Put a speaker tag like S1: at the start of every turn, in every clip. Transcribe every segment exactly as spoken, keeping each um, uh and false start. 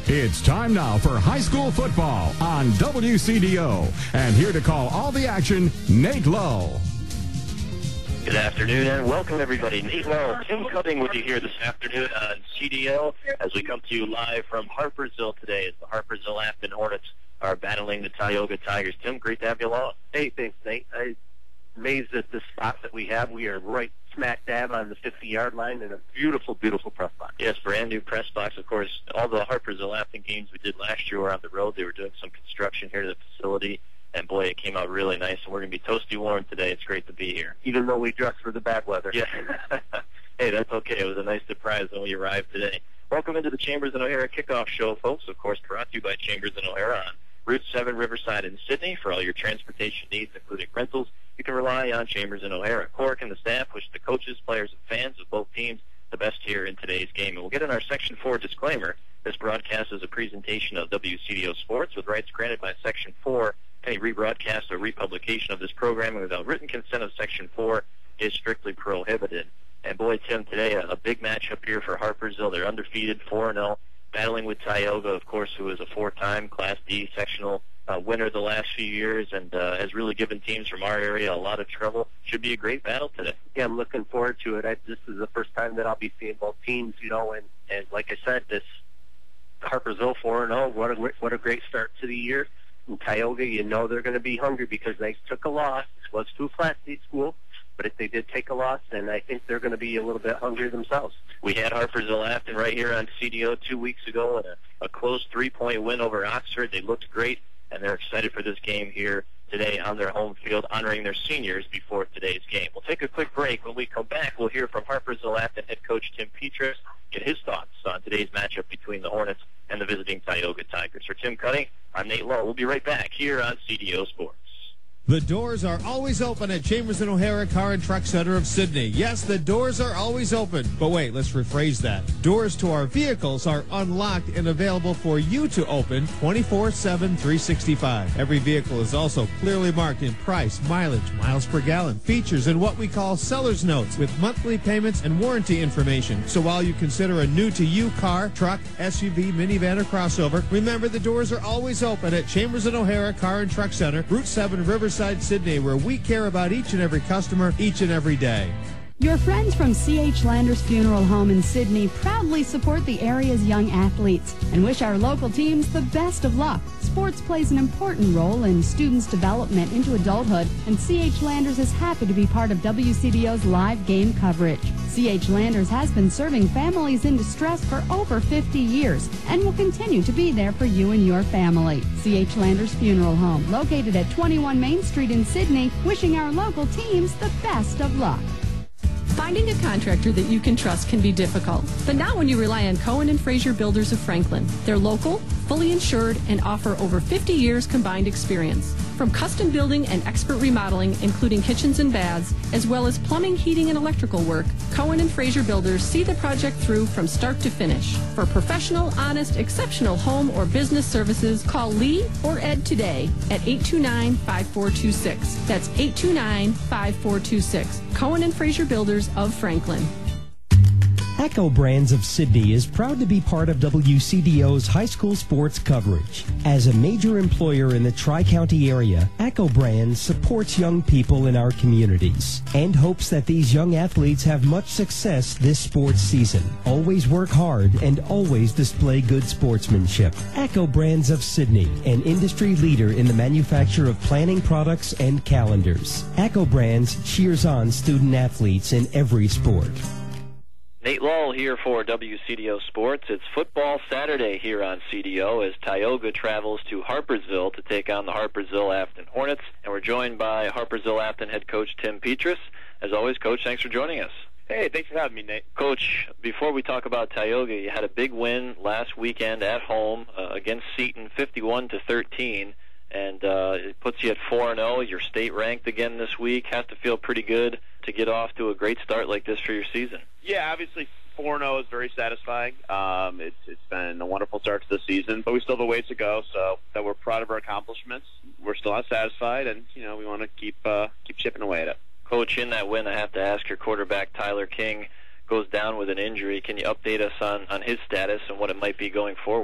S1: It's time now for high school football on W C D O. And here to call all the action, Nate Lowe.
S2: Good afternoon and welcome everybody. Nate Lowe, Tim Cutting with you here this afternoon on C D O as we come to you live from Harpersville today as the Harpersville Afton Hornets are battling the Tioga Tigers. Tim, great to have you along.
S3: Hey, thanks, Nate. I'm amazed at the spot that we have. We are right smack dab on the fifty-yard line in a beautiful, beautiful press box.
S2: Yes, brand new press box. Of course, all the Harpersville Afton games we did last year were on the road. They were doing some construction here to the facility. And, boy, it came out really nice. And we're going to be toasty warm today. It's great to be here.
S3: Even though we dressed for the bad weather.
S2: Yeah. Hey, that's okay. It was a nice surprise when we arrived today. Welcome into the Chambers and O'Hara kickoff show, folks. Of course, brought to you by Chambers and O'Hara on Route seven Riverside in Sydney. For all your transportation needs, including rentals, you can rely on Chambers and O'Hara. Cork and the staff wish the coaches, players, and fans of both teams the best here in today's game. And we'll get in our Section four disclaimer. This broadcast is a presentation of W C D O Sports with rights granted by Section four. Any rebroadcast or republication of this programming without written consent of Section four is strictly prohibited. And boy, Tim, today a, a big matchup here for Harpersville. They're undefeated, four and oh, battling with Tioga, of course, who is a four-time Class D sectional uh, winner the last few years and uh, has really given teams from our area a lot of trouble. Should be a great battle today.
S3: Yeah, I'm looking forward to it. I, this is the first time that I'll be seeing both teams, you know, and, and like I said, this Harpersville four and oh, what a, what a great start to the year. And Tioga, you know they're going to be hungry because they took a loss. This was to a Class D school, but if they did take a loss, then I think they're going to be a little bit hungry themselves.
S2: We had Harpersville Afton right here on C D O two weeks ago in a, a close three-point win over Oxford. They looked great, and they're excited for this game here today on their home field, honoring their seniors before today's game. We'll take a quick break. When we come back, we'll hear from Harpersville Afton head coach Tim Petrus, get his thoughts on today's matchup between the Hornets and the visiting Tioga Tigers. For Tim Cutting, I'm Nate Lowe. We'll be right back here on C D O Sports.
S4: The doors are always open at Chambers and O'Hara Car and Truck Center of Sydney. Yes, the doors are always open. But wait, let's rephrase that. Doors to our vehicles are unlocked and available for you to open twenty-four seven, three sixty-five. Every vehicle is also clearly marked in price, mileage, miles per gallon, features, and what we call seller's notes with monthly payments and warranty information. So while you consider a new-to-you car, truck, S U V, minivan, or crossover, remember the doors are always open at Chambers and O'Hara Car and Truck Center, Route seven Riverside, Sydney, where we care about each and every customer each and every day.
S5: Your friends from C H Landers Funeral Home in Sydney proudly support the area's young athletes and wish our local teams the best of luck. Sports plays an important role in students' development into adulthood, and C H Landers is happy to be part of W C D O's live game coverage. C H Landers has been serving families in distress for over fifty years and will continue to be there for you and your family. C H Landers Funeral Home, located at twenty-one Main Street in Sydney, wishing our local teams the best of luck.
S6: Finding a contractor that you can trust can be difficult, but not when you rely on Cohen and Fraser Builders of Franklin. They're local, fully insured, and offer over fifty years combined experience. From custom building and expert remodeling, including kitchens and baths, as well as plumbing, heating, and electrical work, Cohen and Fraser Builders see the project through from start to finish. For professional, honest, exceptional home or business services, call Lee or Ed today at eight two nine, five four two six. That's eight two nine, five four two six. Cohen and Fraser Builders of Franklin.
S7: Echo Brands of Sydney is proud to be part of W C D O's high school sports coverage. As a major employer in the Tri-County area, Echo Brands supports young people in our communities and hopes that these young athletes have much success this sports season. Always work hard and always display good sportsmanship. Echo Brands of Sydney, an industry leader in the manufacture of planning products and calendars. Echo Brands cheers on student athletes in every sport.
S2: Nate Lowe here for W C D O Sports. It's football Saturday here on C D O as Tioga travels to Harpersville to take on the Harpersville Afton Hornets. And we're joined by Harpersville Afton head coach Tim Petrus. As always, Coach, thanks for joining us.
S8: Hey, thanks for having me, Nate.
S2: Coach, before we talk about Tioga, you had a big win last weekend at home uh, against Seton, fifty-one to thirteen. And uh, it puts you at four and oh. You're state ranked again this week. Has to feel pretty good to get off to a great start like this for your season.
S8: Yeah, obviously four and oh is very satisfying. Um, it's it's been a wonderful start to the season, but we still have a ways to go. So that we're proud of our accomplishments. We're still not satisfied, and you know we want to keep uh, keep chipping away at it.
S2: Coach, in that win, I have to ask, your quarterback Tyler King goes down with an injury. Can you update us on, on his status and what it might be going forward?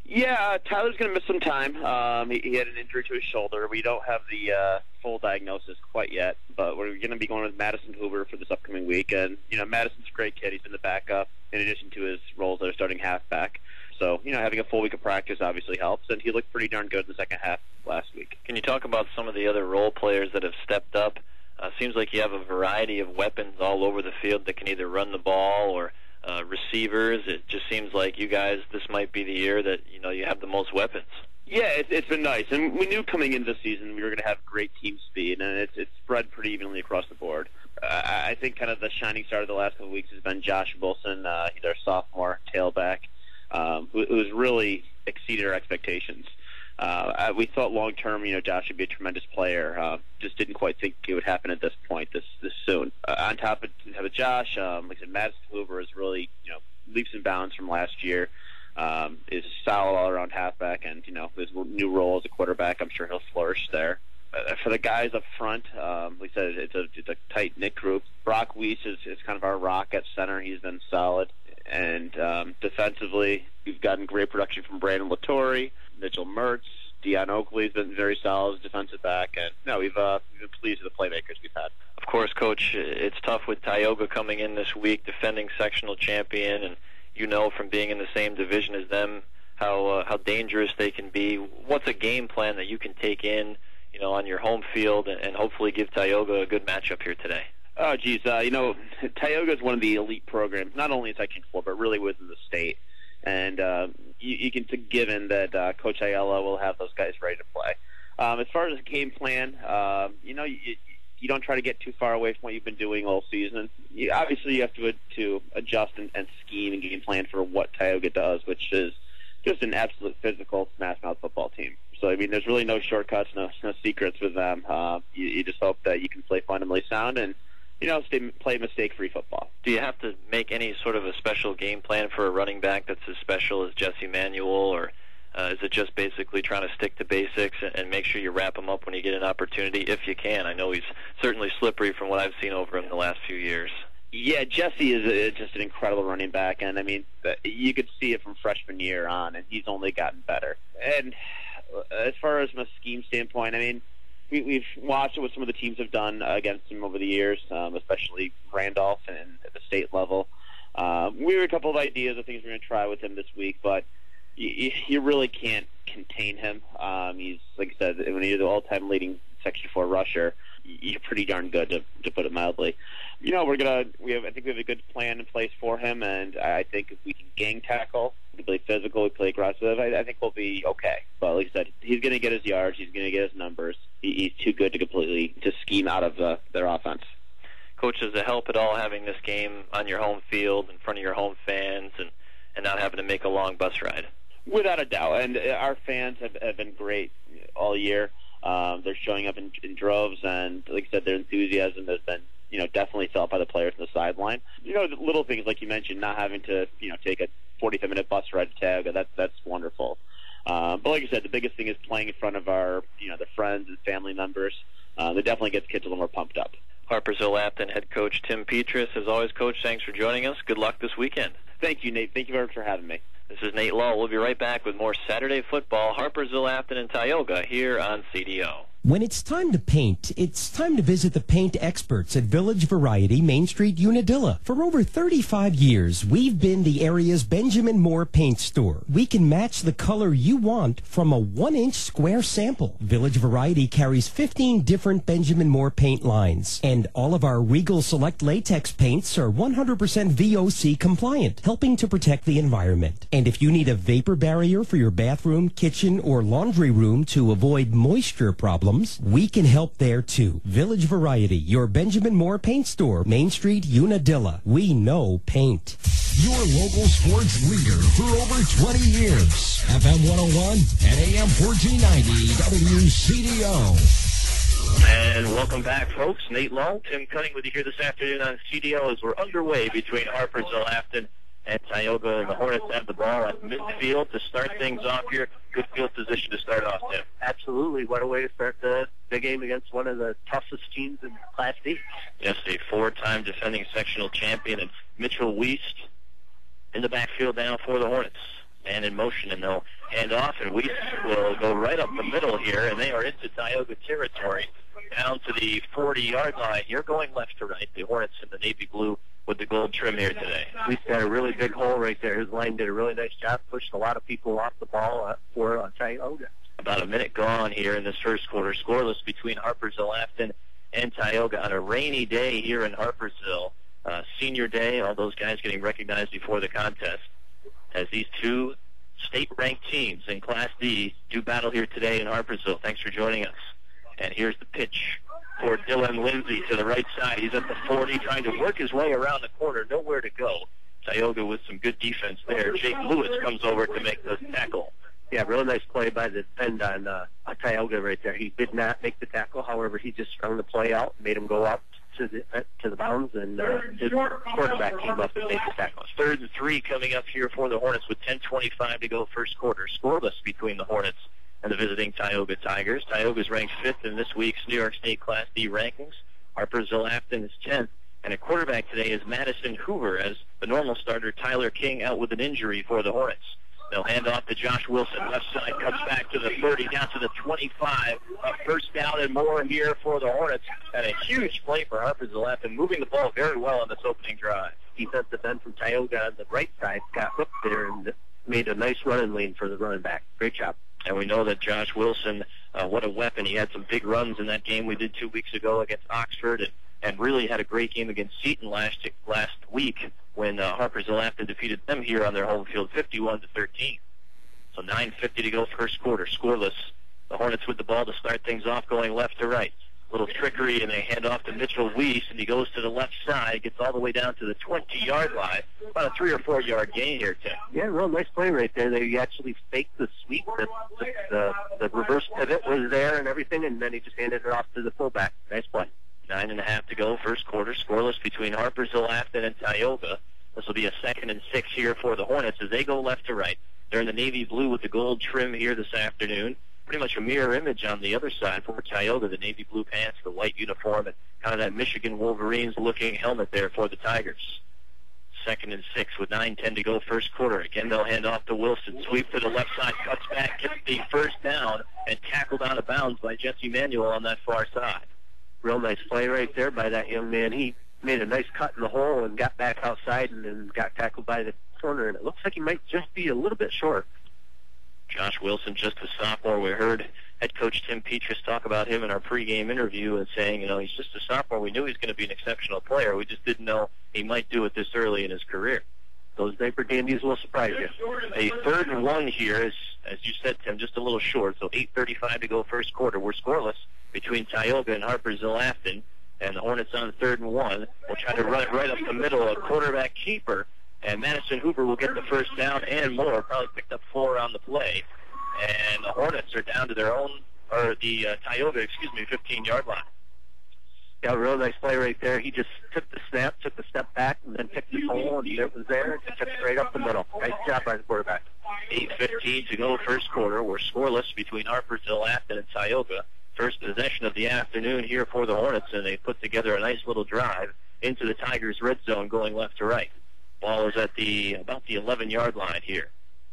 S8: Yeah, uh, Tyler's going to miss some time. Um, he, he had an injury to his shoulder. We don't have the uh, full diagnosis quite yet, but we're going to be going with Madison Hoover for this upcoming week. And, you know, Madison's a great kid. He's been the backup in addition to his roles as starting halfback. So, you know, having a full week of practice obviously helps, and he looked pretty darn good in the second half last week.
S2: Can you talk about some of the other role players that have stepped up? Uh, seems like you have a variety of weapons all over the field that can either run the ball or uh, receivers. It just seems like you guys, this might be the year that, you know, you have the most weapons.
S8: Yeah, it, it's been nice. And we knew coming into the season we were going to have great team speed, and it's, it's spread pretty evenly across the board. Uh, I think kind of the shining star of the last couple of weeks has been Josh Wilson. Uh, he's our sophomore tailback, um, who, who's really exceeded our expectations. Uh, we thought long term, you know, Josh would be a tremendous player. Uh, just didn't quite think it would happen at this point, this this soon. Uh, on top of, of Josh, um, like I said, Madison Hoover is really, you know, leaps and bounds from last year. Um, is a solid all-around halfback, and you know, his new role as a quarterback, I'm sure he'll flourish there. Uh, for the guys up front, um, like I said, it's a it's a tight knit group. Brock Weiss is, is kind of our rock at center. He's been solid, and um, defensively, we've gotten great production from Brandon Latore, Mitchell Mertz, Deion Oakley's been very solid as defensive back, and no, we've uh, we've been pleased with the playmakers we've had.
S2: Of course, Coach, it's tough with Tioga coming in this week, defending sectional champion, and you know from being in the same division as them how uh, how dangerous they can be. What's a game plan that you can take in, you know, on your home field and, and hopefully give Tioga a good matchup here today?
S8: Oh, geez, uh, you know, Tioga is one of the elite programs, not only in Section four, but really within the state. And uh, you, you can take given that uh, Coach Ayala will have those guys ready to play. Um, as far as the game plan, uh, you know, you, you don't try to get too far away from what you've been doing all season. You, obviously, you have to to adjust and, and scheme and game plan for what Tioga does, which is just an absolute physical smash-mouth football team. So, I mean, there's really no shortcuts, no, no secrets with them. Uh, you, you just hope that you can play fundamentally sound and, you know, stay, play mistake-free football.
S2: Do you have to make any sort of a special game plan for a running back that's as special as Jesse Manuel, or uh, is it just basically trying to stick to basics and, and make sure you wrap him up when you get an opportunity, if you can? I know he's certainly slippery from what I've seen over him the last few years.
S8: Yeah, Jesse is a, just an incredible running back, and I mean, you could see it from freshman year on, and he's only gotten better. And as far as from a scheme standpoint, I mean, we, we've watched what some of the teams have done against him over the years, um, especially Randolph and at the state level. Um, we have a couple of ideas of things we're going to try with him this week, but you, you really can't contain him. Um, he's, like I said, when you're the all-time leading Section four rusher, you're pretty darn good, to, to put it mildly. You know, we're gonna. We have. I think we have a good plan in place for him, and I think if we can gang tackle, we play physical, we play aggressive, I, I think we'll be okay. But like I said, he's gonna get his yards, he's gonna get his numbers. He, he's too good to completely to scheme out of uh, their offense.
S2: Coach, does it help at all having this game on your home field in front of your home fans, and and not having to make a long bus ride?
S8: Without a doubt, and our fans have, have been great all year. Um, they're showing up in, in droves, and like I said, their enthusiasm has been, you know, definitely felt by the players on the sideline. You know, the little things like you mentioned, not having to, you know, take a forty-five minute bus ride to Tioga, that's that's wonderful. Um, but like I said, the biggest thing is playing in front of our, you know, the friends and family members. Uh, that definitely gets kids a little more pumped up.
S2: Harpersville-Lapton head coach Tim Petrus, as always, Coach, thanks for joining us. Good luck this weekend.
S8: Thank you, Nate. Thank you very much for having me.
S2: This is Nate Law. We'll be right back with more Saturday football, Harpersville-Lapton and Tioga here on C D O.
S7: When it's time to paint, it's time to visit the paint experts at Village Variety, Main Street, Unadilla. For over thirty-five years, we've been the area's Benjamin Moore paint store. We can match the color you want from a one-inch square sample. Village Variety carries fifteen different Benjamin Moore paint lines, and all of our Regal Select latex paints are one hundred percent V O C compliant, helping to protect the environment. And if you need a vapor barrier for your bathroom, kitchen, or laundry room to avoid moisture problems, we can help there too. Village Variety, your Benjamin Moore paint store, Main Street, Unadilla. We know paint.
S1: Your local sports leader for over twenty years. F M one oh one and A M fourteen ninety W C D O.
S2: And welcome back, folks. Nate Long, Tim Cunning with you here this afternoon on C D O as we're underway between Harpersville-Lapton and Tioga, and the Hornets have the ball at midfield to start things off here. Good field position to start off, Tim.
S3: Absolutely. What a way to start the, the game against one of the toughest teams in Class D.
S2: Yes, a four-time defending sectional champion, and Mitchell Weiss in the backfield now for the Hornets. and in motion, and they'll hand off, and we will go right up the middle here, and they are into Tioga territory, down to the forty-yard line. You're going left to right. The Hornets in the navy blue with the gold trim here today.
S3: We've got a really big hole right there. His line did a really nice job, pushed a lot of people off the ball uh, for uh, Tioga.
S2: About a minute gone here in this first quarter. Scoreless between Harpersville-Afton and Tioga on a rainy day here in Harpersville. Uh, senior day, all those guys getting recognized before the contest. As these two state-ranked teams in Class D do battle here today in Harpersville. Thanks for joining us. And here's the pitch for Dylan Lindsay to the right side. He's at the forty, trying to work his way around the corner. Nowhere to go. Tioga with some good defense there. Jake Lewis comes over to make the tackle.
S3: Yeah, real nice play by the defend on uh, Tioga right there. He did not make the tackle. However, he just strung the play out, made him go up to the uh, to the bounds, and uh, his quarterback came up and made the tackle.
S2: Third and three coming up here for the Hornets with ten twenty-five to go first quarter. Scoreless between the Hornets and the visiting Tioga Tigers. Tioga's ranked fifth in this week's New York State Class D rankings. Harpersville-Afton is tenth. And a quarterback today is Madison Hoover, as the normal starter Tyler King out with an injury for the Hornets. They'll hand off to Josh Wilson. Left side cuts back to the thirty, down to the twenty-five. A first down and more here for the Hornets. And a huge play for Harpersville-Afton, moving the ball very well on this opening drive.
S3: Defensive end from Tioga on the right side got hooked there and made a nice running lane for the running back. Great job.
S2: And we know that Josh Wilson, uh, what a weapon. He had some big runs in that game we did two weeks ago against Oxford, and, and really had a great game against Seton last last week when uh, Harpersville-Afton defeated them here on their home field fifty-one to thirteen. So nine fifty to go first quarter. Scoreless. The Hornets with the ball to start things off, going left to right. Little trickery, and they hand off to Mitchell Weiss, and he goes to the left side, gets all the way down to the twenty-yard line. About a three or four-yard gain here, Tim.
S3: Yeah, real nice play right there. They actually faked the sweep. The, the, the, the reverse pivot was there and everything, and then he just handed it off to the fullback. Nice play.
S2: Nine and a half to go, first quarter. Scoreless between Harpersville-Afton and Tioga. This will be a second and six here for the Hornets as they go left to right. They're in the navy blue with the gold trim here this afternoon. Pretty much a mirror image on the other side for Tioga, the navy blue pants, the white uniform, and kind of that Michigan Wolverines-looking helmet there for the Tigers. Second and six with nine ten to go first quarter. Again, they'll hand off to Wilson. Sweep to the left side, cuts back, gets the first down, and tackled out of bounds by Jesse Manuel on that far side.
S3: Real nice play right there by that young man. He made a nice cut in the hole and got back outside and then got tackled by the corner, and it looks like he might just be a little bit short.
S2: Josh Wilson, just a sophomore. We heard head coach Tim Petrus talk about him in our pregame interview and saying, you know, he's just a sophomore. We knew he was going to be an exceptional player. We just didn't know he might do it this early in his career.
S3: Those diaper dandies will surprise you.
S2: A third and one here is, as you said, Tim, just a little short. So eight thirty-five to go first quarter. We're scoreless between Tioga and Harpersville-Afton. And the Hornets on third and one. We'll try to run it right up the middle, a quarterback keeper. And Madison Hoover will get the first down and more. Probably picked up four on the play. And the Hornets are down to their own, or the uh, Tioga, excuse me, fifteen-yard line.
S3: Yeah, real nice play right there. He just took the snap, took the step back, and then picked the hole, and it was there. It took straight up the middle. Nice job by the quarterback.
S2: eight fifteen to go first quarter. We're scoreless between Harpersville-Afton and Tioga. First possession of the afternoon here for the Hornets, and they put together a nice little drive into the Tigers' red zone going left to right. Ball is at the about the eleven-yard line here.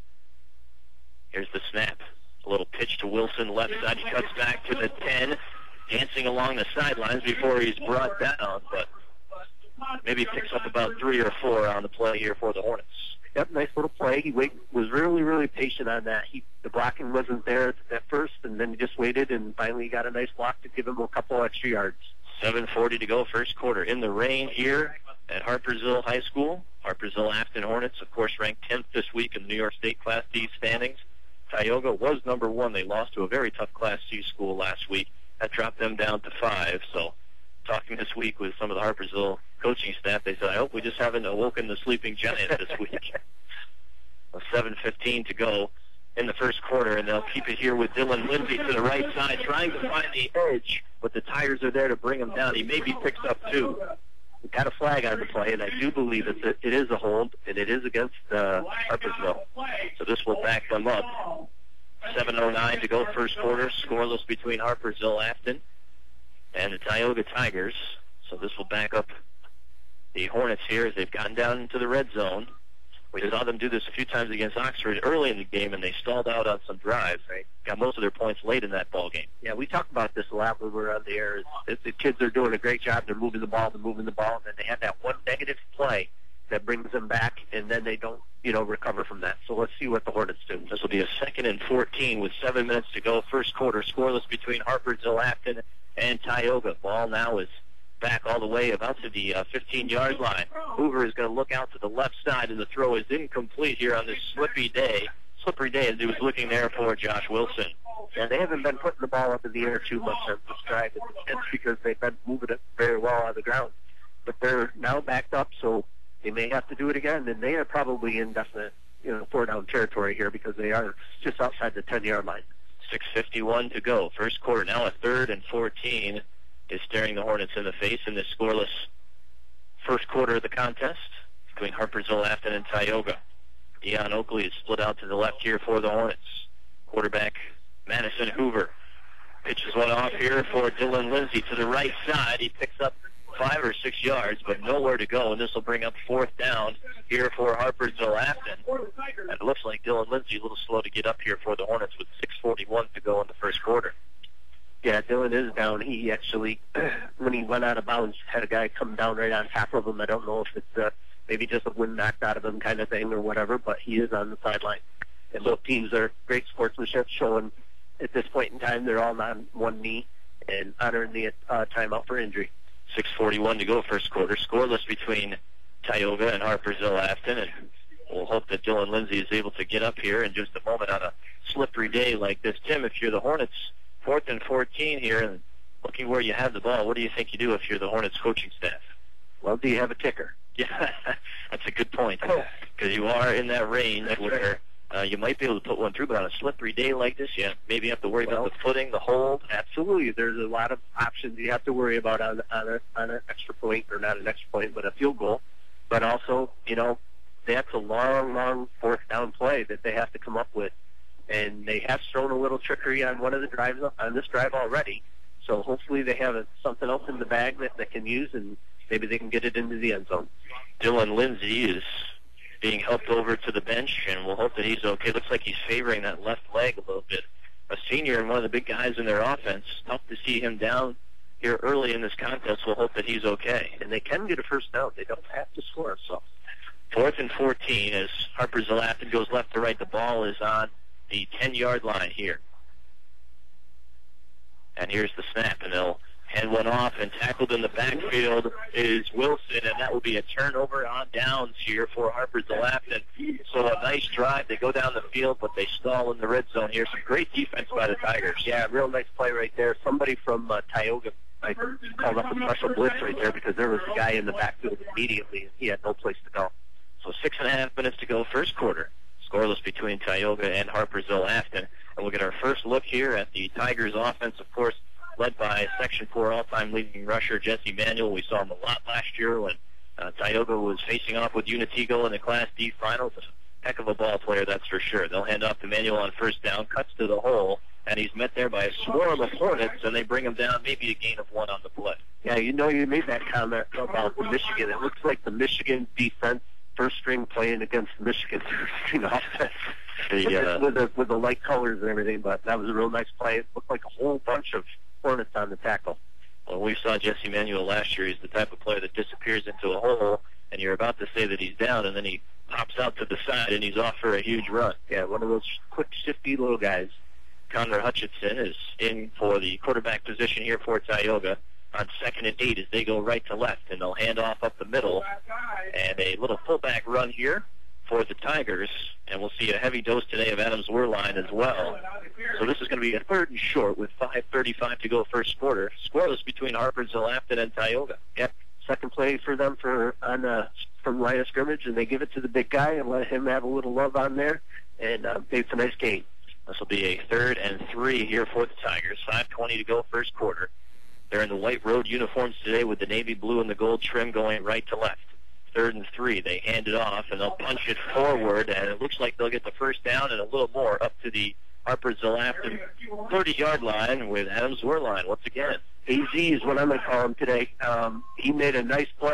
S2: Here's the snap. A little pitch to Wilson, left side. He cuts back to the ten, dancing along the sidelines before he's brought down, but maybe picks up about three or four on the play here for the Hornets.
S3: Yep, nice little play. He wait, was really, really patient on that. He, the blocking wasn't there at first, and then he just waited, and finally got a nice block to give him a couple extra yards.
S2: seven forty to go first quarter. In the rain here at Harpersville High School. Harpersville-Afton Hornets, of course, ranked tenth this week in the New York State Class D standings. Tioga was number one. They lost to a very tough Class C school last week. That dropped them down to five. So talking this week with some of the Harpersville coaching staff, they said, I hope we just haven't awoken the sleeping giant this week. seven fifteen to go in the first quarter, and they'll keep it here with Dylan Lindsay to the right side, trying to find the edge, but the Tigers are there to bring him down. He maybe picks up two.
S3: We got a flag on the play, and I do believe that it is a hold, and it is against uh, Harpersville.
S2: So this will back them up. seven oh nine to go first quarter, scoreless between Harpersville-Afton and the Tioga Tigers. So this will back up the Hornets here as they've gotten down into the red zone. We saw them do this a few times against Oxford early in the game, and they stalled out on some drives. They got most of their points late in that ball game.
S3: Yeah, we talked about this a lot when we were on the air. Is, is the kids are doing a great job. They're moving the ball, they're moving the ball, and then they have that one negative play that brings them back, and then they don't, you know, recover from that. So let's see what the Hornets do.
S2: This will be a second and fourteen with seven minutes to go. First quarter, scoreless between Harper-Zell-Afton and Tioga. Ball now is back all the way about to the uh, fifteen-yard line. Hoover is going to look out to the left side, and the throw is incomplete here on this slippery day. Slippery day as he was looking there for Josh Wilson.
S3: And they haven't been putting the ball up in the air too much on this drive. It's because they've been moving it very well on the ground. But they're now backed up, so they may have to do it again. And they are probably in definite, you know, four-down territory here because they are just outside the ten-yard line.
S2: six fifty-one to go. First quarter, now a third and fourteen. Is staring the Hornets in the face in this scoreless first quarter of the contest between Harper-Zell-Afton and Tioga. Deion Oakley is split out to the left here for the Hornets. Quarterback Madison Hoover pitches one off here for Dylan Lindsay to the right side. He picks up five or six yards, but nowhere to go, and this will bring up fourth down here for Harper-Zell-Afton. And it looks like Dylan Lindsay a little slow to get up here for the Hornets with six forty-one to go in the first quarter.
S3: Yeah, Dylan is down. He actually, when he went out of bounds, had a guy come down right on top of him. I don't know if it's uh, maybe just a wind knocked out of him kind of thing or whatever, but he is on the sideline. And both teams are great sportsmanship, showing at this point in time they're all on one knee and honoring the uh, timeout for injury.
S2: six forty-one to go first quarter. Scoreless between Tioga and Harper-Zell-Afton, and we'll hope that Dylan Lindsay is able to get up here in just a moment on a slippery day like this. Tim, if you're the Hornets, fourth and fourteen here, and looking where you have the ball, what do you think you do if you're the Hornets coaching staff?
S3: Well, do you have a kicker?
S2: Yeah, that's a good point, because you are in that range where uh, you might be able to put one through, but on a slippery day like this, you maybe have to worry well, about the footing, the hold.
S3: Absolutely. There's a lot of options you have to worry about on, on, a, on an extra point, or not an extra point, but a field goal. But also, you know, that's a long, long fourth down play that they have to come up with. And they have thrown a little trickery on one of the drives on this drive already. So hopefully they have a, something else in the bag that they can use, and maybe they can get it into the end zone.
S2: Dylan Lindsay is being helped over to the bench, and we'll hope that he's okay. Looks like he's favoring that left leg a little bit. A senior and one of the big guys in their offense. Tough to see him down here early in this contest. We'll hope that he's okay.
S3: And they can get a first down. They don't have to score. So
S2: fourth and fourteen as Harper-Zell-Afton goes left to right. The ball is on the ten-yard line here. And here's the snap, and they'll hand one off, and tackled in the backfield is Wilson, and that will be a turnover on downs here for Harper-Zell-Afton. So a nice drive. They go down the field, but they stall in the red zone here. Some great defense by the Tigers.
S3: Yeah, real nice play right there. Somebody from uh, Tioga I called up a special blitz right there because there was a guy in the backfield immediately, and he had no place to go.
S2: So six and a half minutes to go first quarter. Scoreless between Tioga and Harper-Zell-Afton. And we'll get our first look here at the Tigers offense, of course, led by Section four all-time leading rusher Jesse Manuel. We saw him a lot last year when uh, Tioga was facing off with Unitigo in the Class D finals. A heck of a ball player, that's for sure. They'll hand off to Manuel on first down, cuts to the hole, and he's met there by a swarm of Hornets, and they bring him down, maybe a gain of one on the play.
S3: Yeah, you know, you made that comment about the Michigan. It looks like the Michigan defense first string playing against Michigan first string offense. The, uh, with, the, with the light colors and everything, but that was a real nice play. It looked like a whole bunch of Hornets on the tackle.
S2: Well, we saw Jesse Manuel last year. He's the type of player that disappears into a hole, and you're about to say that he's down, and then he pops out to the side, and he's off for a huge run.
S3: Yeah, one of those quick, shifty little guys.
S2: Connor Hutchinson is in for the quarterback position here for Tioga on second and eight as they go right to left, and they'll hand off up the middle, and a little fullback run here for the Tigers, and we'll see a heavy dose today of Adams Werline as well. So this is going to be a third and short with five thirty-five to go first quarter. Scoreless between Harper-Zell-Afton and Tioga.
S3: Yep, second play for them for on uh, from line of scrimmage, and they give it to the big guy and let him have a little love on there, and uh, it's a nice game.
S2: This will be a third and three here for the Tigers. five twenty to go first quarter. They're in the white road uniforms today with the navy blue and the gold trim going right to left. Third and three. They hand it off, and they'll punch it forward, and it looks like they'll get the first down and a little more up to the Harper-Zell-Afton thirty-yard line with Adams Werline once again.
S3: A Z is what I'm going to call him today. Um, he made a nice play,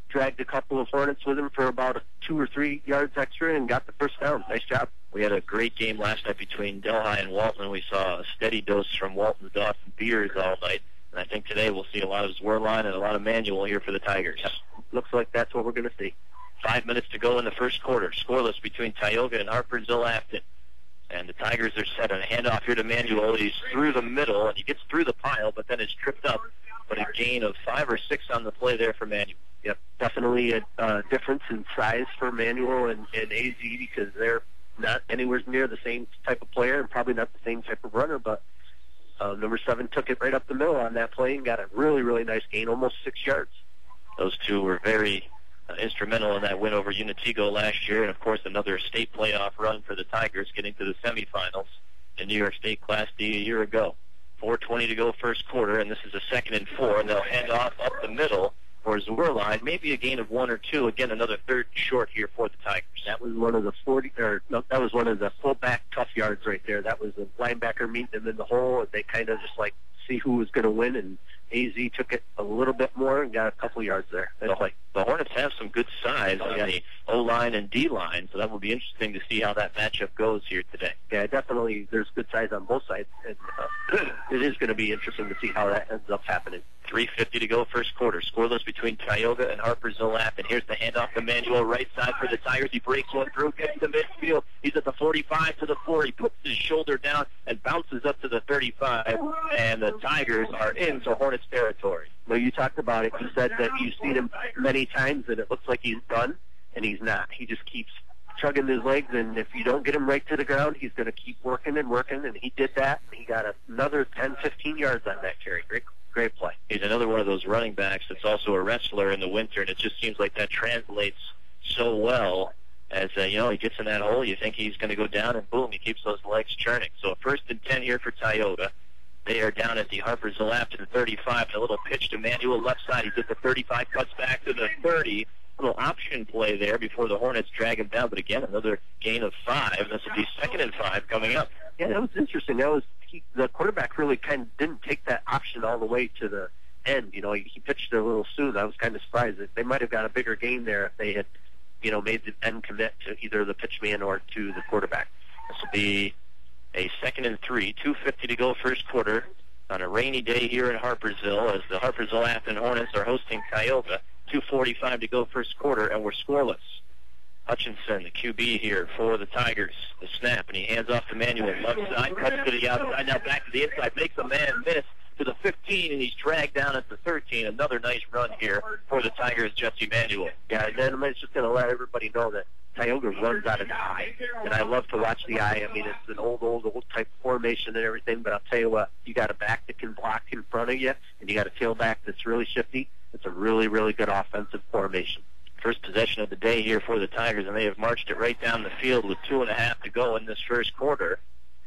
S3: dragged a couple of Hornets with him for about two or three yards extra and got the first down. Nice job.
S2: We had a great game last night between Delhi and Walton. We saw a steady dose from Walton's Dawson Beers all night. And I think today we'll see a lot of Zwerline and a lot of Manuel here for the Tigers.
S3: Yep. Looks like that's what we're going to see.
S2: Five minutes to go in the first quarter. Scoreless between Tioga and Harpersville-Afton. And the Tigers are set on a handoff here to Manuel. He's through the middle, and he gets through the pile, but then is tripped up. But a gain of five or six on the play there for Manuel.
S3: Yep, definitely a uh, difference in size for Manuel and, and A Z because they're not anywhere near the same type of player and probably not the same type of runner, but uh, number seven took it right up the middle on that play and got a really, really nice gain, almost six yards.
S2: Those two were very uh, instrumental in that win over Unitigo last year, and of course another state playoff run for the Tigers getting to the semifinals in New York State Class D a year ago. four twenty to go first quarter, and this is a second and four, and they'll hand off up the middle for Zwerline, maybe a gain of one or two. Again, another third short here for the Tigers.
S3: That was one of the forty, or no, that was one of the fullback tough yards right there. That was the linebacker meeting them in the hole, and they kind of just like see who was going to win. And A Z took it a little bit more and got a couple yards there.
S2: The, like, the Hornets have some good size on the O line and D line, so that will be interesting to see how that matchup goes here today.
S3: Yeah, definitely. There's good size on both sides, and uh, it is going to be interesting to see how that ends up happening.
S2: three fifty to go first quarter. Scoreless between Tioga and Harpersville-Afton. Here's the handoff to Manuel, right side for the Tigers. He breaks one through, gets to midfield. He's at the forty-five to the forty, puts his shoulder down and bounces up to the thirty-five, and the Tigers are into Hornets territory.
S3: Well, you talked about it. You said that you've seen him many times, and it looks like he's done, and he's not. He just keeps chugging his legs, and if you don't get him right to the ground, he's going to keep working and working, and he did that. He got another ten, fifteen yards on that carry. Great Great play.
S2: He's another one of those running backs that's also a wrestler in the winter, and it just seems like that translates so well as, uh, you know, he gets in that hole, you think he's going to go down, and boom, he keeps those legs churning. So first and ten here for Tioga. They are down at the Harpersville-Afton thirty-five. A little pitch to Manuel left side. He's at the thirty-five, cuts back to the thirty. Little option play there before the Hornets drag him down, but again, another gain of five. This will be second and five coming up.
S3: Yeah, that was interesting. That was he, the quarterback really kind of didn't take that option all the way to the end. You know, he, he pitched it a little soon. I was kind of surprised that they might have got a bigger gain there if they had, you know, made the end commit to either the pitchman or to the quarterback.
S2: This will be a second and three, two fifty to go first quarter on a rainy day here in Harpersville as the Harpersville-Afton Hornets are hosting Tioga. two forty-five to go first quarter, and we're scoreless. Hutchinson, the Q B here for the Tigers. The snap, and he hands off to Manuel. Left side, cuts to the outside, now back to the inside, makes a man miss to the fifteen, and he's dragged down at the thirteen. Another nice run here for the Tigers, Jesse Manuel.
S3: Yeah, and then I'm just going to let everybody know that Tioga runs out of the eye, and I love to watch the eye. I mean, it's an old, old, old type formation and everything, but I'll tell you what, you got a back that can block in front of you, and you got a tailback that's really shifty. It's a really, really good offensive formation.
S2: First possession of the day here for the Tigers, and they have marched it right down the field with two and a half to go in this first quarter.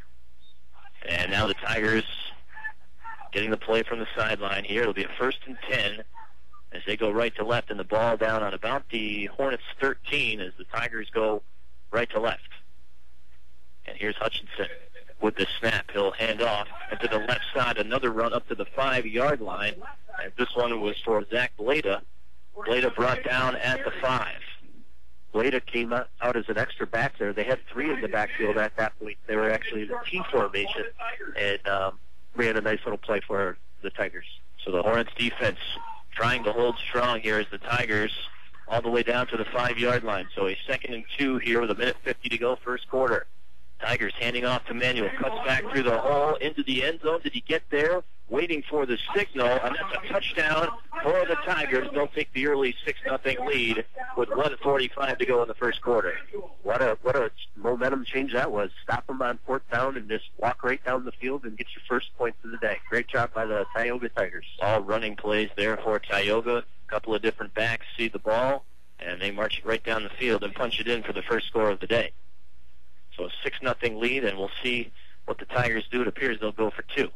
S2: And now the Tigers getting the play from the sideline here. It'll be a first and ten as they go right to left, and the ball down on about the Hornets thirteen as the Tigers go right to left. And here's Hutchinson with the snap. He'll hand off, and to the left side, another run up to the five-yard line. And this one was for Zach Blada. Blada brought down at the five.
S3: Blada came out, out as an extra back there. They had three in the backfield at that point. They were actually in the T formation and um, ran a nice little play for the Tigers.
S2: So the Hornets defense trying to hold strong here as the Tigers all the way down to the five-yard line. So a second and two here with a minute fifty to go first quarter. Tigers handing off to Manuel. Cuts back through the hole into the end zone. Did he get there? Waiting for the signal, and that's a touchdown for the Tigers. They'll take the early six nothing lead with one forty-five to go in the first quarter.
S3: What a what a momentum change that was. Stop them on fourth down and just walk right down the field and get your first points of the day. Great job by the Tioga Tigers.
S2: All running plays there for Tioga. A couple of different backs see the ball, and they march it right down the field and punch it in for the first score of the day. So a six nothing lead, and we'll see what the Tigers do. It appears they'll go for two.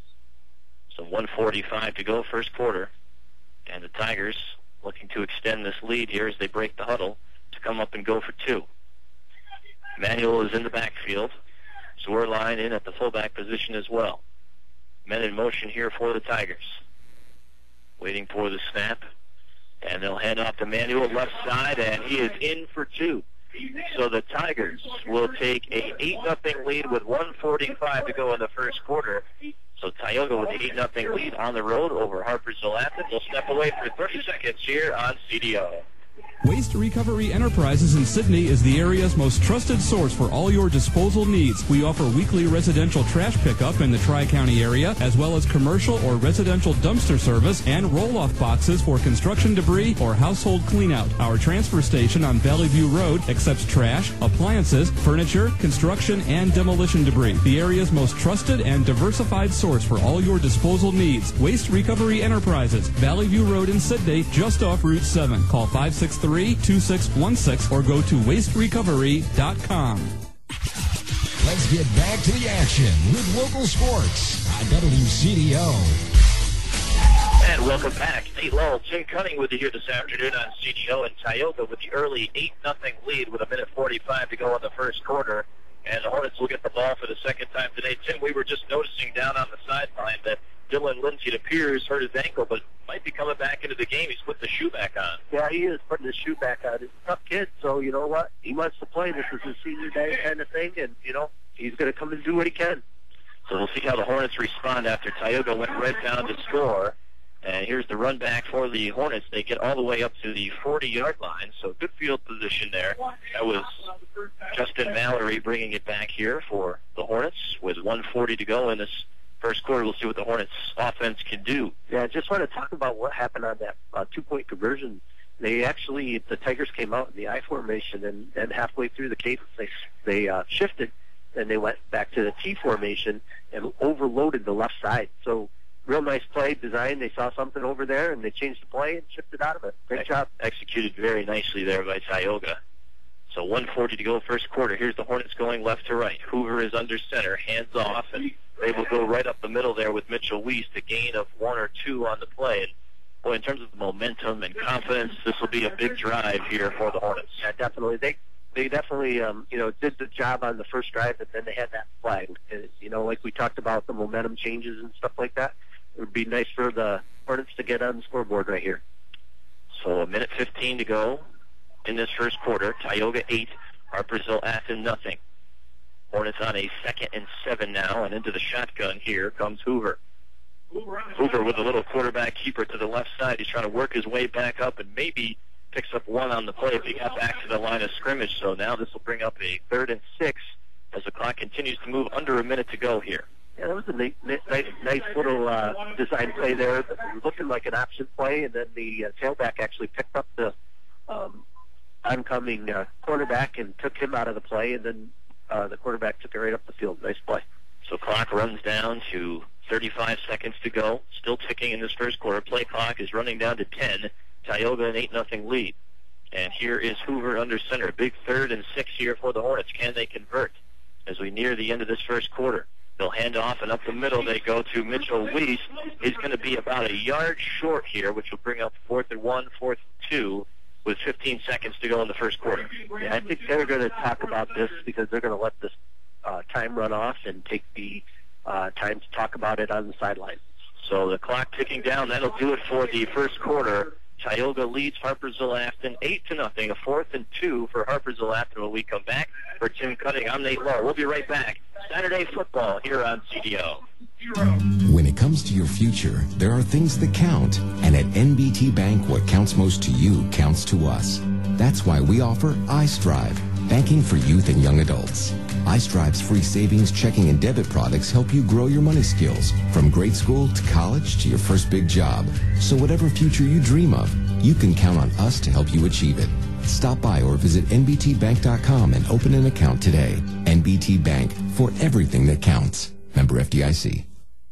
S2: So one forty-five to go first quarter, and the Tigers looking to extend this lead here as they break the huddle to come up and go for two. Manuel is in the backfield. Zwerline in at the fullback position as well. Men in motion here for the Tigers. Waiting for the snap. And they'll hand off to Manuel left side, and he is in for two. So the Tigers will take a eight nothing lead with one forty-five to go in the first quarter. So Tioga with the eight nothing lead on the road over Harpersville Athens. We'll step away for thirty seconds here on C D O.
S9: Waste Recovery Enterprises in Sydney is the area's most trusted source for all your disposal needs. We offer weekly residential trash pickup in the Tri-County area, as well as commercial or residential dumpster service and roll-off boxes for construction debris or household cleanout. Our transfer station on Valley View Road accepts trash, appliances, furniture, construction, and demolition debris. The area's most trusted and diversified source for all your disposal needs. Waste Recovery Enterprises, Valley View Road in Sydney, just off Route seven. Call five six three, two six one six or go to waste recovery dot com.
S1: Let's get back to the action with local sports on W C D O.
S2: And welcome back. Nate Lowell, Tim Cunning with you here this afternoon on C D O, and Tioga with the early eight nothing lead with a minute forty-five to go in the first quarter. And the Hornets will get the ball for the second time today. Tim, we were just noticing down on the sideline that Dylan Lindsay, it appears, hurt his ankle, but might be coming back into the game. He's put the shoe back on.
S3: Yeah, he is putting his shoe back on. He's a tough kid, so you know what? He wants to play. This is his senior day kind of thing, and, you know, he's going to come and do what he can.
S2: So we'll see how the Hornets respond after Tioga went right down to score. And here's the run back for the Hornets. They get all the way up to the forty-yard line, so good field position there. That was Justin Mallory bringing it back here for the Hornets with one forty to go in this first quarter. We'll see what the Hornets offense can do.
S3: Yeah, I just want to talk about what happened on that uh, two-point conversion. They actually, the Tigers came out in the I formation, and, and halfway through the cadence, they, they uh, shifted, and they went back to the T formation and overloaded the left side. So real nice play design. They saw something over there, and they changed the play and shifted out of it. Great job.
S2: Executed very nicely there by Tioga. So one forty to go first quarter. Here's the Hornets going left to right. Hoover is under center, hands off, and they will go right up the middle there with Mitchell Weiss, a gain of one or two on the play. And boy, in terms of momentum and confidence, this will be a big drive here for the Hornets.
S3: Yeah, definitely. They they definitely um, you know did the job on the first drive, but then they had that flag. You know, like we talked about the momentum changes and stuff like that. It would be nice for the Hornets to get on the scoreboard right here.
S2: So a minute fifteen to go in this first quarter. Tioga eight, Harpersville Athens nothing. Hornets on a second and seven now, and into the shotgun here comes Hoover. Hoover with a little quarterback keeper to the left side. He's trying to work his way back up and maybe picks up one on the play if he got back to the line of scrimmage. So now this will bring up a third and six as the clock continues to move under a minute to go here.
S3: Yeah, that was a nice, nice, nice little uh, design play there. Looking like an option play, and then the uh, tailback actually picked up the um, oncoming uh, quarterback and took him out of the play, and then uh, the quarterback took it right up the field. Nice play.
S2: So clock runs down to thirty-five seconds to go. Still ticking in this first quarter. Play clock is running down to ten. Tioga an eight nothing lead. And here is Hoover under center. Big third and six here for the Hornets. Can they convert as we near the end of this first quarter? They'll hand off, and up the middle they go to Mitchell Weiss. He's going to be about a yard short here, which will bring up fourth and one, fourth and two, with fifteen seconds to go in the first quarter.
S3: Yeah, I think they're going to talk about this because they're going to let this uh, time run off and take the uh, time to talk about it on the sidelines.
S2: So the clock ticking down. That'll do it for the first quarter. Tioga leads Harpersville Afton eight to nothing. A fourth and two for Harpersville Afton when we come back. For Tim Cunning, I'm Nate Lowe. We'll be right back. Saturday football here on C D O.
S10: When it comes to your future, there are things that count. And at N B T Bank, what counts most to you counts to us. That's why we offer iStrive, banking for youth and young adults. iStrive's free savings, checking, and debit products help you grow your money skills from grade school to college to your first big job. So whatever future you dream of, you can count on us to help you achieve it. Stop by or visit N B T bank dot com and open an account today. N B T Bank, for everything that counts. Member F D I C.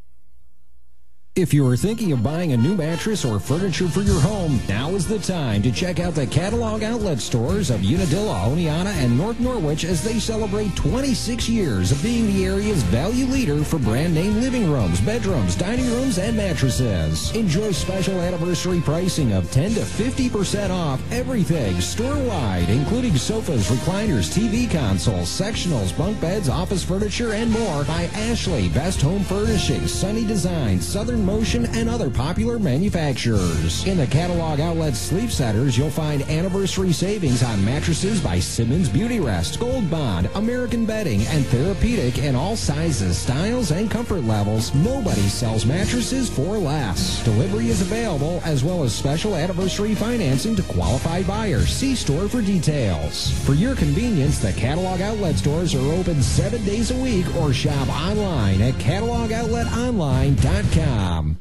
S7: If you are thinking of buying a new mattress or furniture for your home, now is the time to check out the catalog outlet stores of Unadilla, Oneonta, and North Norwich as they celebrate twenty-six years of being the area's value leader for brand name living rooms, bedrooms, dining rooms, and mattresses. Enjoy special anniversary pricing of ten to fifty percent off everything store-wide, including sofas, recliners, T V consoles, sectionals, bunk beds, office furniture, and more by Ashley, Best Home Furnishings, Sunny Design, Southern
S10: Motion, and other popular manufacturers. In the Catalog Outlet Sleep Centers, you'll find anniversary savings on mattresses by Simmons Beauty Rest, Gold Bond, American Bedding, and Therapeutic in all sizes, styles, and comfort levels. Nobody sells mattresses for less. Delivery is available, as well as special anniversary financing to qualified buyers. See store for details. For your convenience, the Catalog Outlet stores are open seven days a week, or shop online at catalog outlet online dot com.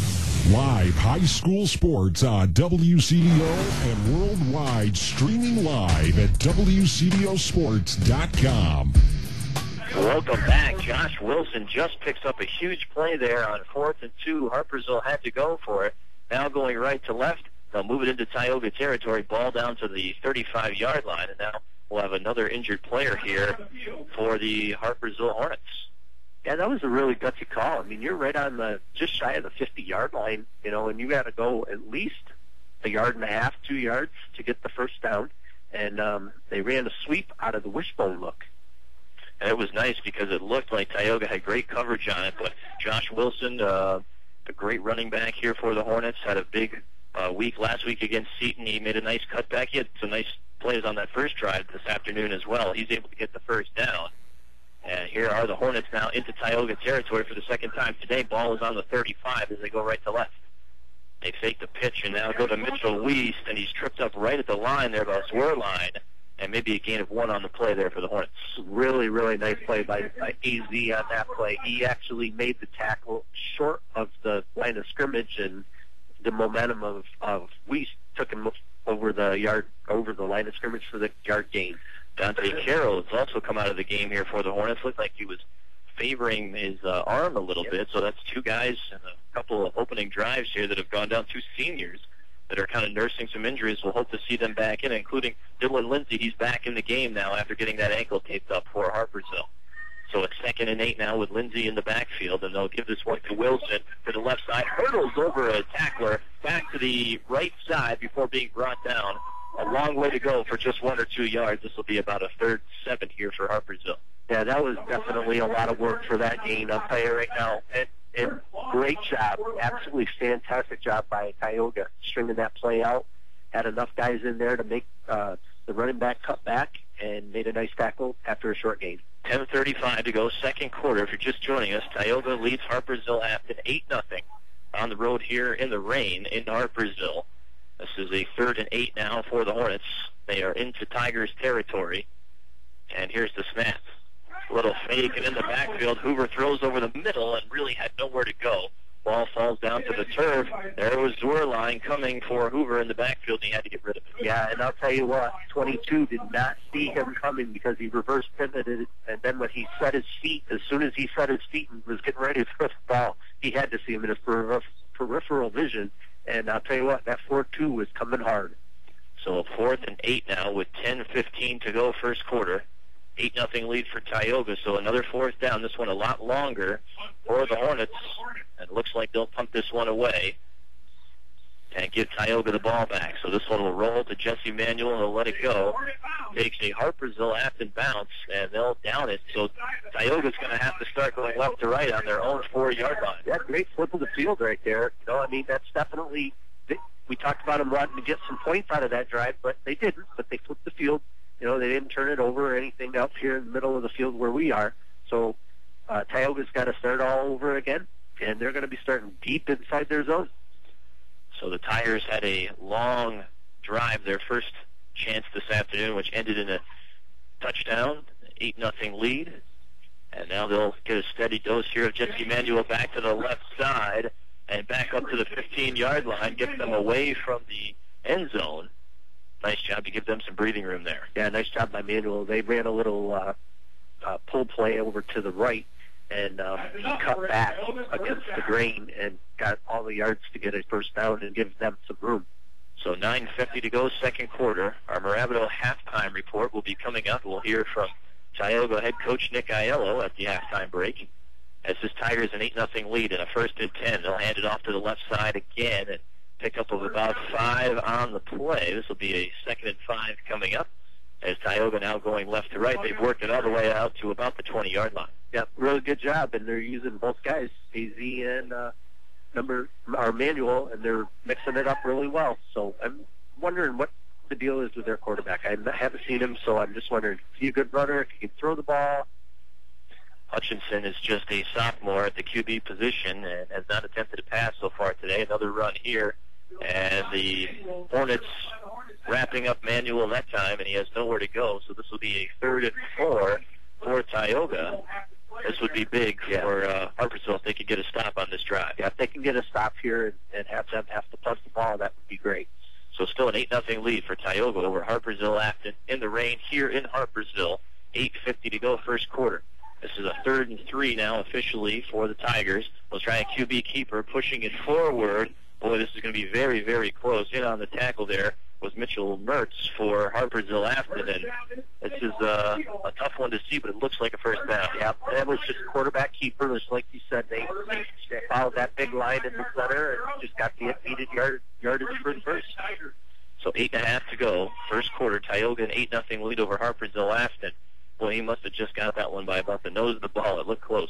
S1: Live high school sports on W C D O and worldwide, streaming live at W C D O sports dot com.
S2: Welcome back. Josh Wilson just picks up a huge play there on fourth and two. Harpersville had to go for it. Now going right to left. They'll move it into Tioga territory. Ball down to the thirty-five-yard line. And now we'll have another injured player here for the Harpersville Hornets.
S3: Yeah, that was a really gutsy call. I mean, you're right on the, just shy of the fifty-yard line, you know, and you got to go at least a yard and a half, two yards to get the first down. And um, they ran a sweep out of the wishbone look.
S2: And it was nice because it looked like Tioga had great coverage on it, but Josh Wilson, uh, a great running back here for the Hornets, had a big uh, week last week against Seton. He made a nice cutback. He had some nice plays on that first drive this afternoon as well. He's able to get the first down. And here are the Hornets now into Tioga territory for the second time today. Ball is on the thirty-five as they go right to left. They fake the pitch and now go to Mitchell Weist, and he's tripped up right at the line there by Swerline. And maybe a gain of one on the play there for the Hornets.
S3: Really, really nice play by, by A Z on that play. He actually made the tackle short of the line of scrimmage, and the momentum of, of Weiss took him over the yard, over the line of scrimmage for the yard gain.
S2: Dante Carroll has also come out of the game here for the Hornets. Looked like he was favoring his uh, arm a little yep. bit, so that's two guys and a couple of opening drives here that have gone down, two seniors that are kind of nursing some injuries. We'll hope to see them back in, including Dylan Lindsay. He's back in the game now after getting that ankle taped up for Harpersville. So it's second and eight now with Lindsay in the backfield, and they'll give this one to Wilson to the left side. Hurdles over a tackler back to the right side before being brought down. A long way to go for just one or two yards. This will be about a third seven here for Harpersville.
S3: Yeah, that was definitely a lot of work for that gain. I'll tell you right now. And, and great job, absolutely fantastic job by Tioga stringing that play out. Had enough guys in there to make uh, the running back cut back and made a nice tackle after a short gain.
S2: ten thirty-five to go, second quarter. If you're just joining us, Tioga leads Harpersville Afton eight nothing on the road here in the rain in Harpersville. This is a third and eight now for the Hornets. They are into Tigers territory. And here's the snap. Little fake, and in the backfield, Hoover throws over the middle and really had nowhere to go. Ball falls down to the turf. There was Zwerline coming for Hoover in the backfield, and he had to get rid of it.
S3: Yeah, and I'll tell you what, twenty-two did not see him coming because he reverse pivoted, and then when he set his feet, as soon as he set his feet and was getting ready to throw the ball, he had to see him in his peripheral peripheral vision, and I'll tell you what, that four two was coming hard.
S2: So fourth and eight now with ten fifteen to go first quarter. eight nothing lead for Tioga, so another fourth down. This one a lot longer for the Hornets. And it looks like they'll punt this one away and give Tioga the ball back. So this one will roll to Jesse Manuel and they'll let it go. Takes a Harpersville Afton bounce, and they'll down it. So Tioga's going to have to start going left to right on their own four-yard line.
S3: Yeah, great flip of the field right there. You know, I mean, that's definitely, we talked about them wanting to get some points out of that drive, but they didn't. But they flipped the field. You know, they didn't turn it over or anything up here in the middle of the field where we are. So uh, Tioga's got to start all over again, and they're going to be starting deep inside their zone.
S2: So the Tigers had a long drive, their first chance this afternoon, which ended in a touchdown, eight nothing lead. And now they'll get a steady dose here of Jesse Manuel back to the left side and back up to the fifteen-yard line, get them away from the end zone. Nice job to give them some breathing room there.
S3: Yeah, nice job by Manuel. They ran a little uh, uh, pull play over to the right, and uh, he cut back against the grain and got all the yards to get a first down and give them some room.
S2: So nine fifty to go, second quarter. Our Moravido halftime report will be coming up. We'll hear from Tioga head coach Nick Aiello at the halftime break. As this Tigers an eight nothing lead in a first and ten, they'll hand it off to the left side again and pick up of about five on the play. This will be a second and five coming up. As Tioga now going left to right, they've worked it all the way out to about the twenty-yard line.
S3: Yep, really good job, and they're using both guys, A Z and uh, number our manual, and they're mixing it up really well. So I'm wondering what the deal is with their quarterback. I haven't seen him, so I'm just wondering, is he a good runner? If he can throw the ball?
S2: Hutchinson is just a sophomore at the Q B position and has not attempted a pass so far today. Another run here, and the Hornets wrapping up Manuel that time, and he has nowhere to go. So this will be a third and four for Tioga. This would be big
S3: yeah.
S2: for uh, Harpersville if they could get a stop on this drive.
S3: Yeah, if they can get a stop here and, and have them have to punt the ball, that would be great.
S2: So still an eight nothing lead for Tioga over Harpersville Afton in the rain here in Harpersville. eight fifty to go first quarter. This is a third and three now officially for the Tigers. We'll try a Q B keeper pushing it forward. Boy, this is going to be very, very close. In on the tackle there was Mitchell Mertz for Harpersville Afton, and this is uh, a tough one to see, but it looks like a first down.
S3: Yeah, that was just quarterback keeper. Just like you said, they, they followed that big line in the center and just got the needed yard, yardage for the first.
S2: So eight and a half to go. First quarter, Tioga an eight nothing lead over Harpersville Afton. Boy, he must have just got that one by about the nose of the ball. It looked close.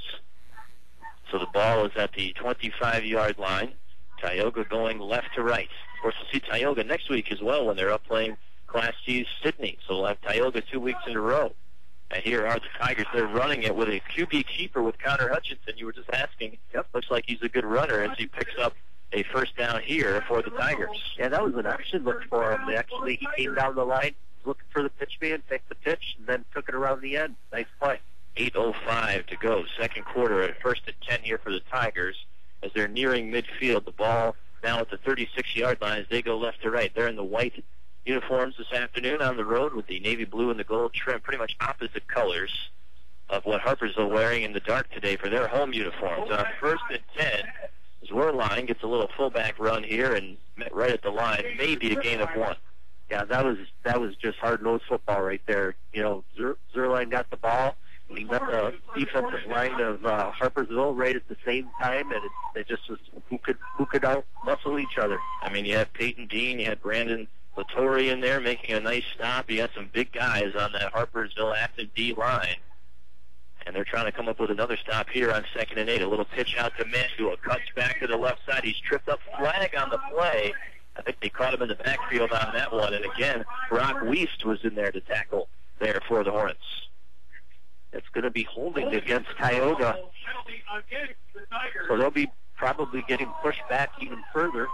S2: So the ball is at the twenty-five-yard line. Tioga going left to right. Of course, we'll see Tioga next week as well when they're up playing Class C's Sydney. So we'll have Tioga two weeks in a row. And here are the Tigers. They're running it with a Q B keeper with Connor Hutchinson. You were just asking.
S3: Yep.
S2: Looks like he's a good runner as he picks up a first down here for the Tigers.
S3: Yeah, that was an action look for him. Actually, he came down the line looking for the pitch man, picked the pitch, and then took it around the end. Nice play.
S2: eight oh five to go. Second quarter at first and ten here for the Tigers. As they're nearing midfield, the ball now at the thirty-six-yard line as they go left to right. They're in the white uniforms this afternoon on the road with the navy blue and the gold trim, pretty much opposite colors of what Harpersville wearing in the dark today for their home uniforms. On first and ten, Zwerline gets a little fullback run here and met right at the line, maybe a gain of one.
S3: Yeah, that was that was just hard-nosed football right there. You know, Zer, Zerline got the ball. He met the defensive line of uh, Harpersville right at the same time, and it, it just was who could who could out muscle each other.
S2: I mean, you had Peyton Dean, you had Brandon Latore in there making a nice stop. You had some big guys on that Harpersville Afton D line, and they're trying to come up with another stop here on second and eight. A little pitch out to Manuel, cuts back to the left side. He's tripped up, flag on the play. I think they caught him in the backfield on that one. And again, Brock Wiest was in there to tackle there for the Hornets.
S3: It's going to be holding against Tioga. So they'll be probably getting pushed back even further.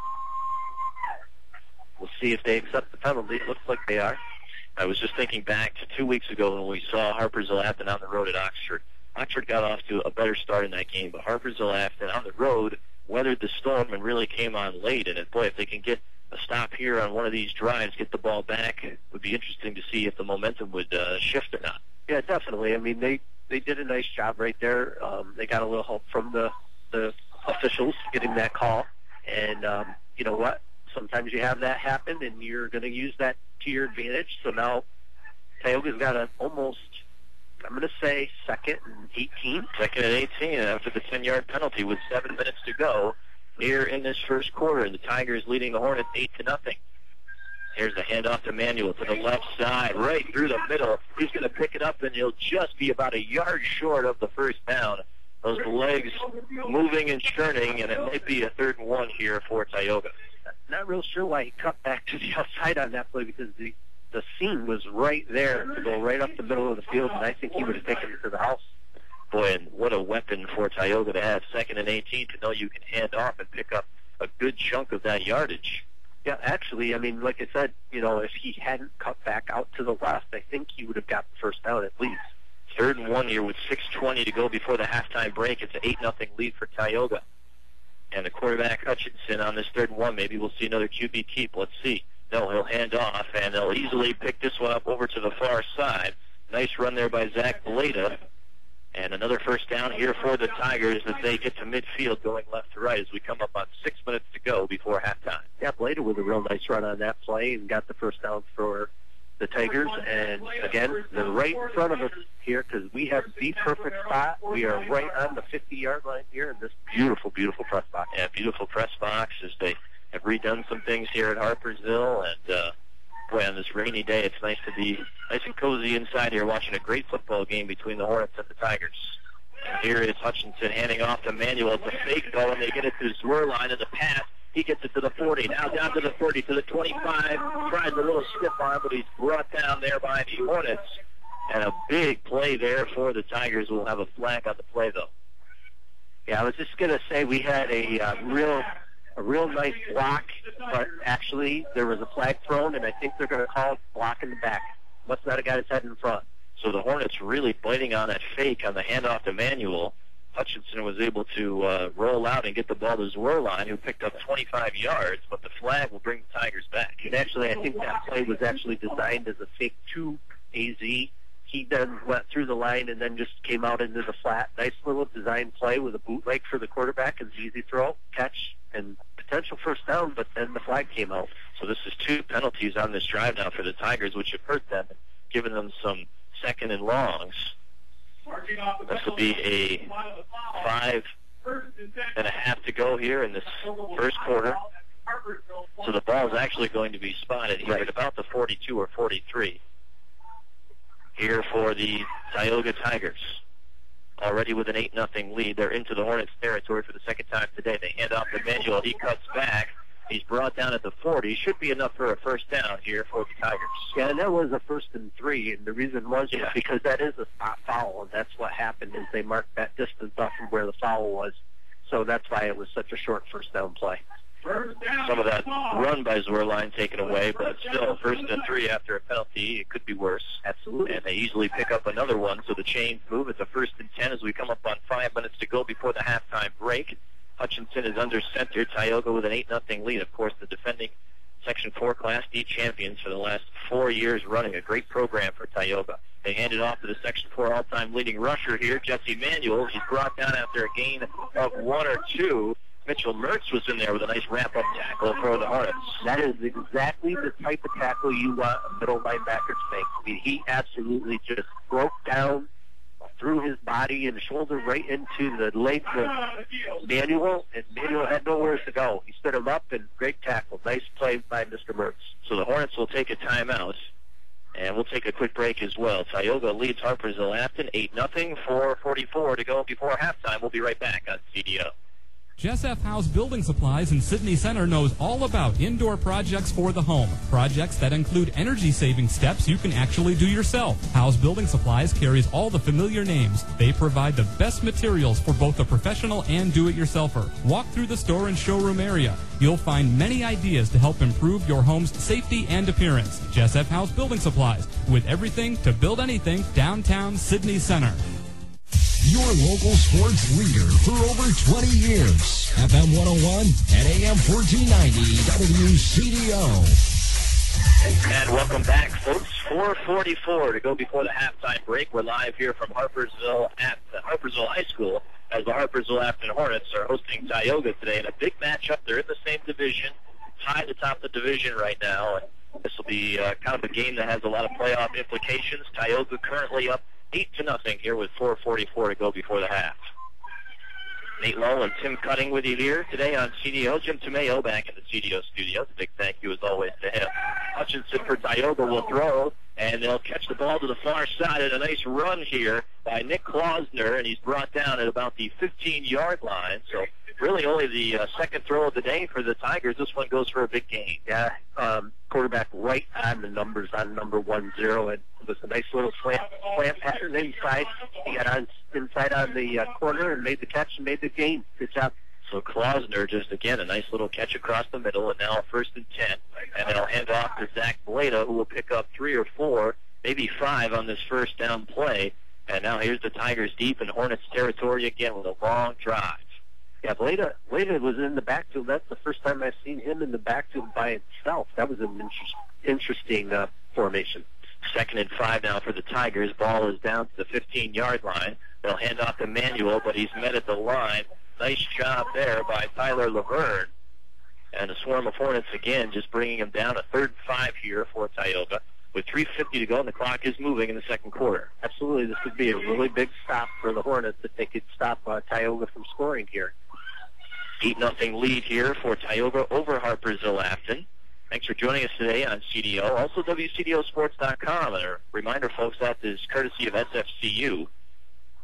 S3: We'll see if they accept the penalty. It looks like they are.
S2: I was just thinking back to two weeks ago when we saw Harpersville Afton on the road at Oxford. Oxford got off to a better start in that game, but Harpersville Afton on the road weathered the storm and really came on late. And, boy, if they can get a stop here on one of these drives, get the ball back, it would be interesting to see if the momentum would uh, shift or not.
S3: Yeah, definitely. I mean, they, they did a nice job right there. Um, they got a little help from the, the officials getting that call. And um, you know what? Sometimes you have that happen, and you're going to use that to your advantage. So now Tioga's got an almost, I'm going to say, second and eighteen.
S2: Second and eighteen after the ten-yard penalty with seven minutes to go here in this first quarter. The Tigers leading the Hornets eight to nothing. Here's the handoff to Manuel to the left side, right through the middle. He's going to pick it up, and he'll just be about a yard short of the first down. Those legs moving and churning, and it might be a third and one here for Tioga.
S3: Not real sure why he cut back to the outside on that play, because the the seam was right there to go right up the middle of the field, and I think he would have taken it to the house.
S2: Boy, and what a weapon for Tioga to have. Second and eighteen to know you can hand off and pick up a good chunk of that yardage.
S3: Yeah, actually, I mean, like I said, you know, if he hadn't cut back out to the left, I think he would have got the first down at least.
S2: Third and one here with six twenty to go before the halftime break. It's an eight nothing lead for Tioga. And the quarterback, Hutchinson, on this third and one. Maybe we'll see another Q B keep. Let's see. No, he'll hand off, and they'll easily pick this one up over to the far side. Nice run there by Zach Blada. And another first down here for the Tigers as they get to midfield going left to right as we come up on six minutes to go before halftime.
S3: Yeah, Blada with a real nice run on that play and got the first down for the Tigers. And, again, they're right in front of us here because we have the perfect spot. We are right on the fifty-yard line here in this beautiful, beautiful press box.
S2: Yeah, beautiful press box as they have redone some things here at Harpersville. And, uh, boy, on this rainy day, it's nice to be nice and cozy inside here watching a great football game between the Hornets and the Tigers. Here is Hutchinson handing off to Manuel. It's a fake though, and they get it to Zwerline in the pass. He gets it to the forty, now down to the thirty, to the twenty-five. Tries a little stiff arm, but he's brought down there by the Hornets. And a big play there for the Tigers. We'll have a flag on the play, though.
S3: Yeah, I was just going to say we had a uh, real a real nice block, but actually there was a flag thrown, and I think they're going to call it block in the back. Must not have got his head in front.
S2: So the Hornets really biting on that fake on the handoff to Manuel. Hutchinson was able to uh, roll out and get the ball to Zwerline, who picked up twenty-five yards, but the flag will bring the Tigers back.
S3: And actually, I think that play was actually designed as a fake to A Z. He then went through the line and then just came out into the flat. Nice little design play with a bootleg for the quarterback. An easy throw, catch, and potential first down, but then the flag came out.
S2: So this is two penalties on this drive now for the Tigers, which have hurt them, given them some second and longs. This will be a five and a half to go here in this first quarter. So the ball is actually going to be spotted here at about the forty-two or forty-three. Here for the Tioga Tigers. Already with an eight nothing lead. They're into the Hornets territory for the second time today. They hand off to Manuel. He cuts back. He's brought down at the forty. Should be enough for a first down here for the Tigers.
S3: Yeah, and that was a first and three, and the reason was
S2: yeah.
S3: because that is a spot foul, and that's what happened is they marked that distance off from where the foul was. So that's why it was such a short first down play.
S2: Some of that run by Zwerline taken away, but still first and three after a penalty. It could be worse.
S3: Absolutely.
S2: And they easily pick up another one, so the chains move. It's a first and ten as we come up on five minutes to go before the halftime break. Hutchinson is under center. Tioga with an eight nothing lead. Of course, the defending Section four Class D champions for the last four years running. A great program for Tioga. They hand it off to the Section four all-time leading rusher here, Jesse Manuel. He's brought down after a gain of one or two. Mitchell Mertz was in there with a nice wrap-up tackle for the Hornets.
S3: That is exactly the type of tackle you want a middle linebacker to make. I mean, he absolutely just broke down, threw his body and shoulder right into the legs of Manuel, and Manuel had nowhere to go. He stood him up, and great tackle. Nice play by Mister Mertz.
S2: So the Hornets will take a timeout, and we'll take a quick break as well. Tioga leads Harpersville-Afton eight nothing, four forty-four to go before halftime. We'll be right back on C D O.
S9: Jess F. House Building Supplies in Sydney Center knows all about indoor projects for the home. Projects that include energy-saving steps you can actually do yourself. House Building Supplies carries all the familiar names. They provide the best materials for both the professional and do-it-yourselfer. Walk through the store and showroom area. You'll find many ideas to help improve your home's safety and appearance. Jess F. House Building Supplies, with everything to build anything, downtown Sydney Center.
S1: Your local sports leader for over twenty years. F M one oh one and A M fourteen ninety W C D O.
S2: And welcome back, folks. four forty-four to go before the halftime break. We're live here from Harpersville at the Harpersville High School as the Harpersville-Afton Hornets are hosting Tioga today in a big matchup. They're in the same division, tied atop the division right now. And this will be uh, kind of a game that has a lot of playoff implications. Tioga currently up eight to nothing here with four forty-four to go before the half. Nate Lowe and Tim Cutting with you here today on C D O. Jim Tomeo back in the C D O studios. A big thank you as always to him. Hutchinson for Tioga will throw, and they'll catch the ball to the far side. And a nice run here by Nick Klausner, and he's brought down at about the fifteen-yard line. So really only the uh, second throw of the day for the Tigers. This one goes for a big gain.
S3: Yeah, um, quarterback right on the numbers on number one zero, and it was a nice little slant, slant pattern inside. He got on inside on the uh, corner and made the catch and made the gain. Good job.
S2: So Klausner just, again, a nice little catch across the middle, and now a first and ten. And they'll hand off to Zach Blada, who will pick up three or four, maybe five on this first down play. And now here's the Tigers deep in Hornets territory again with a long drive.
S3: Yeah, Blada, Blada was in the backfield. That's the first time I've seen him in the backfield by itself. That was an interest, interesting uh, formation.
S2: Second and five now for the Tigers. Ball is down to the fifteen-yard line. They'll hand off to Manuel, but he's met at the line. Nice job there by Tyler Laverne. And a swarm of Hornets again, just bringing him down. A third and five here for Tioga. With three fifty to go, and the clock is moving in the second quarter.
S3: Absolutely, this could be a really big stop for the Hornets if they could stop uh, Tioga from scoring here.
S2: eight nothing lead here for Tioga over Harpersville-Afton. Thanks for joining us today on C D O. Also, W C D O sports dot com. And a reminder, folks, that is courtesy of S F C U.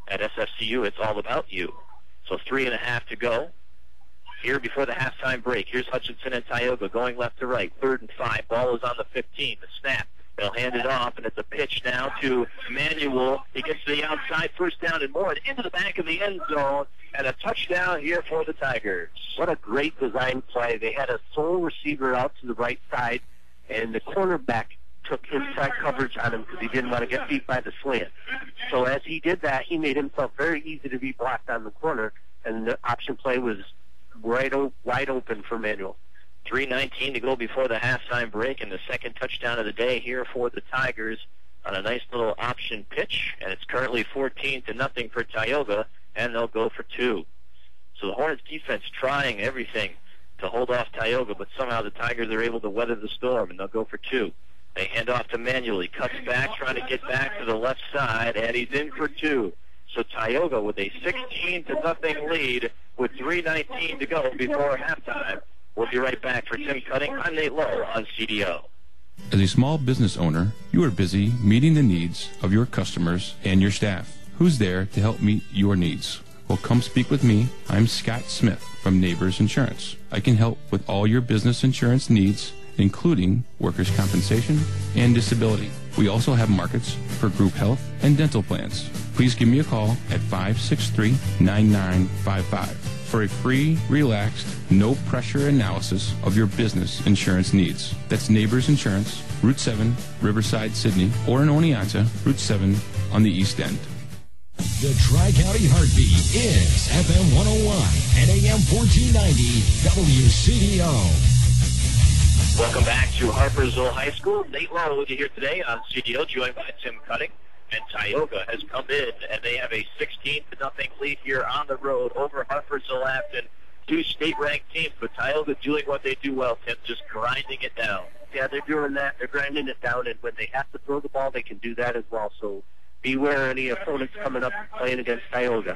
S2: At S F C U, it's all about you. So three and a half to go here before the halftime break. Here's Hutchinson and Tioga going left to right. Third and five. Ball is on the fifteen. The snap. They'll hand it off, and it's a pitch now to Manuel. He gets to the outside, first down and more, and into the back of the end zone, and a touchdown here for the Tigers.
S3: What a great design play. They had a sole receiver out to the right side, and the cornerback took inside coverage on him because he didn't want to get beat by the slant. So as he did that, he made himself very easy to be blocked on the corner, and the option play was right o- wide open for Manuel.
S2: three nineteen to go before the halftime break, and the second touchdown of the day here for the Tigers on a nice little option pitch, and it's currently fourteen to nothing for Tioga, and they'll go for two. So the Hornets defense trying everything to hold off Tioga, but somehow the Tigers are able to weather the storm, and they'll go for two. They hand off to Manuel. He cuts back, trying to get back to the left side, and he's in for two. So Tioga with a sixteen to nothing lead with three nineteen to go before halftime. We'll be right back. For Tim Cutting, I'm Nate Lowe on C D O.
S11: As a small business owner, you are busy meeting the needs of your customers and your staff. Who's there to help meet your needs? Well, come speak with me. I'm Scott Smith from Neighbors Insurance. I can help with all your business insurance needs, including workers' compensation and disability. We also have markets for group health and dental plans. Please give me a call at five six three, nine nine five five for a free, relaxed, no-pressure analysis of your business insurance needs. That's Neighbors Insurance, Route seven, Riverside, Sydney, or in Oneonta, Route seven on the East End.
S1: The Tri-County Heartbeat is F M one oh one and A M fourteen ninety W C D O.
S2: Welcome back to Harpersville High School. Nate Lowe with you here today on C D O, joined by Tim Cutting. And Tioga has come in, and they have a sixteen to nothing lead here on the road over Harpersville-Afton, two state-ranked teams. But Tioga doing what they do well, Tim, just grinding it down.
S3: Yeah, they're doing that. They're grinding it down, and when they have to throw the ball, they can do that as well. So beware any opponents coming up playing against Tioga.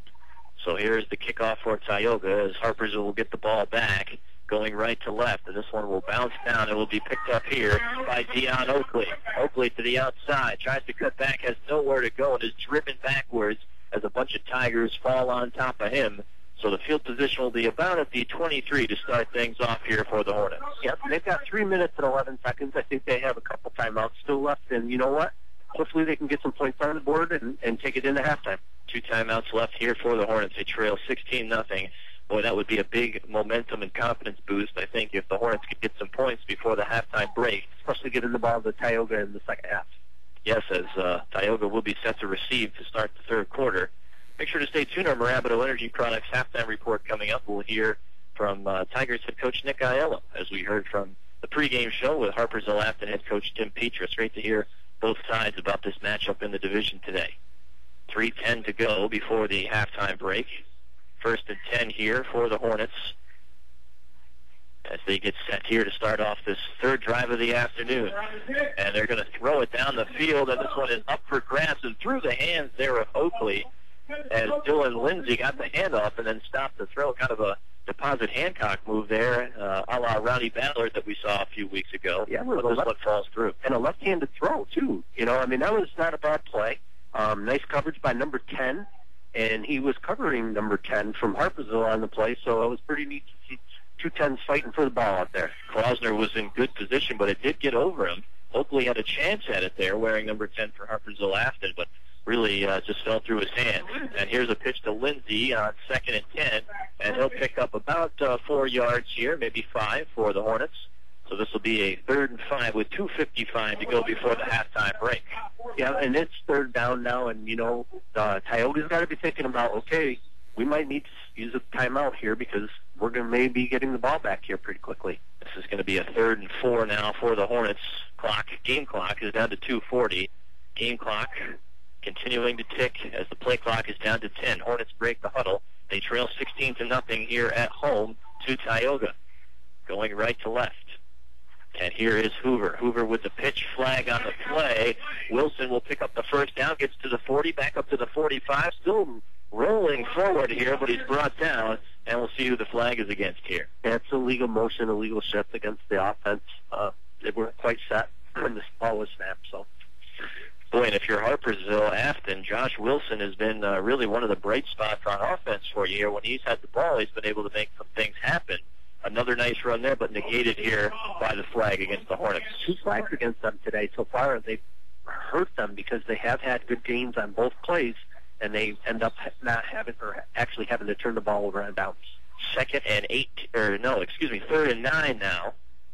S2: So here's the kickoff for Tioga as Harpersville will get the ball back, going right to left, and this one will bounce down. It will be picked up here by Dion Oakley. Oakley to the outside, tries to cut back, has nowhere to go, and is driven backwards as a bunch of Tigers fall on top of him. So the field position will be about at the twenty-three to start things off here for the Hornets.
S3: Yep, they've got three minutes and eleven seconds. I think they have a couple timeouts still left, and you know what? Hopefully they can get some points on the board and, and take it into halftime.
S2: Two timeouts left here for the Hornets. They trail sixteen nothing. Boy, that would be a big momentum and confidence boost, I think, if the Hornets could get some points before the halftime break.
S3: Especially getting the ball to Tioga in the second half.
S2: Yes, as uh, Tioga will be set to receive to start the third quarter. Make sure to stay tuned. Our Marabito Energy Products halftime report coming up. We'll hear from uh, Tigers head coach Nick Aiello, as we heard from the pregame show with Harpersville-Afton head coach Tim Petras. Great to hear both sides about this matchup in the division today. three ten to go before the halftime break. First and ten here for the Hornets as they get set here to start off this third drive of the afternoon. And they're going to throw it down the field, and this one is up for grabs and through the hands there of Oakley as Dylan Lindsay got the handoff and then stopped the throw. Kind of a deposit Hancock move there, uh, a la Rowdy Ballard that we saw a few weeks ago.
S3: Yeah,
S2: but this one falls through.
S3: And a left-handed throw, too. You know, I mean, that was not a bad play. Um, nice coverage by number ten. And he was covering number ten from Harpersville on the play, so it was pretty neat to see two tens fighting for the ball out there.
S2: Klausner was in good position, but it did get over him. Oakley had a chance at it there, wearing number ten for Harpersville-Afton, but really uh, just fell through his hands. And here's a pitch to Lindsay on second and ten, and he'll pick up about uh, four yards here, maybe five for the Hornets. So this will be a third and five with two fifty-five to go before the halftime break.
S3: Yeah, and it's third down now, and, you know, uh, Tioga's got to be thinking about, okay, we might need to use a timeout here because we're going to maybe be getting the ball back here pretty quickly.
S2: This is going to be a third and four now for the Hornets. Clock, game clock is down to two forty. Game clock continuing to tick as the play clock is down to ten. Hornets break the huddle. They trail sixteen to nothing here at home to Tioga. Going right to left. And here is Hoover. Hoover with the pitch, flag on the play. Wilson will pick up the first down, gets to the forty, back up to the forty-five. Still rolling forward here, but he's brought down, and we'll see who the flag is against here.
S3: That's illegal motion, illegal shift against the offense. Uh, they weren't quite set when this ball was snapped, so.
S2: Boy, and if you're Harpersville Afton, Josh Wilson has been uh, really one of the bright spots on offense for you here. When he's had the ball, he's been able to make some things happen. Another nice run there, but negated here by the flag against the Hornets.
S3: Two flags against them today so far, and they've hurt them because they have had good games on both plays, and they end up not having, or actually having to turn the ball over on downs.
S2: Second and eight, or no, excuse me, third and nine now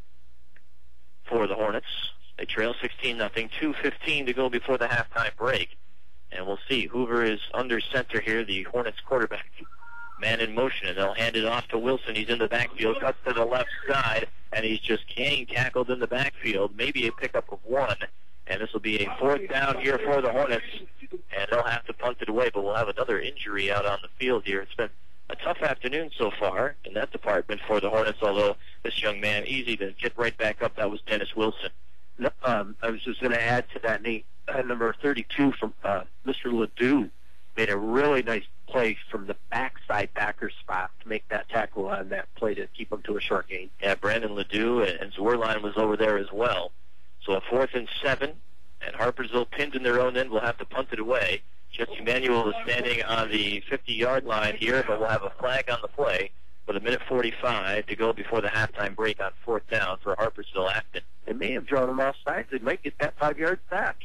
S2: for the Hornets. They trail sixteen nothing, two fifteen to go before the halftime break. And we'll see. Hoover is under center here, the Hornets quarterback. Man in motion, and they'll hand it off to Wilson. He's in the backfield, cuts to the left side, and he's just getting tackled in the backfield. Maybe a pickup of one. And this will be a fourth down here for the Hornets, and they'll have to punt it away. But we'll have another injury out on the field here. It's been a tough afternoon so far in that department for the Hornets, although this young man, easy to get right back up. That was Dennis Wilson.
S3: No, um, I was just going to add to that, Nate. Uh, number thirty-two from uh, Mister Ledoux made a really nice play from the backside backer spot to make that tackle on that play to keep them to a short gain.
S2: Yeah, Brandon Ledoux and Zwerline was over there as well. So a fourth and seven, and Harpersville pinned in their own end will have to punt it away. Jesse Manuel is standing on the fifty-yard line here, but we'll have a flag on the play with a minute forty-five to go before the halftime break on fourth down for Harpersville Afton.
S3: They may have drawn them off sides. They might get that five yards back.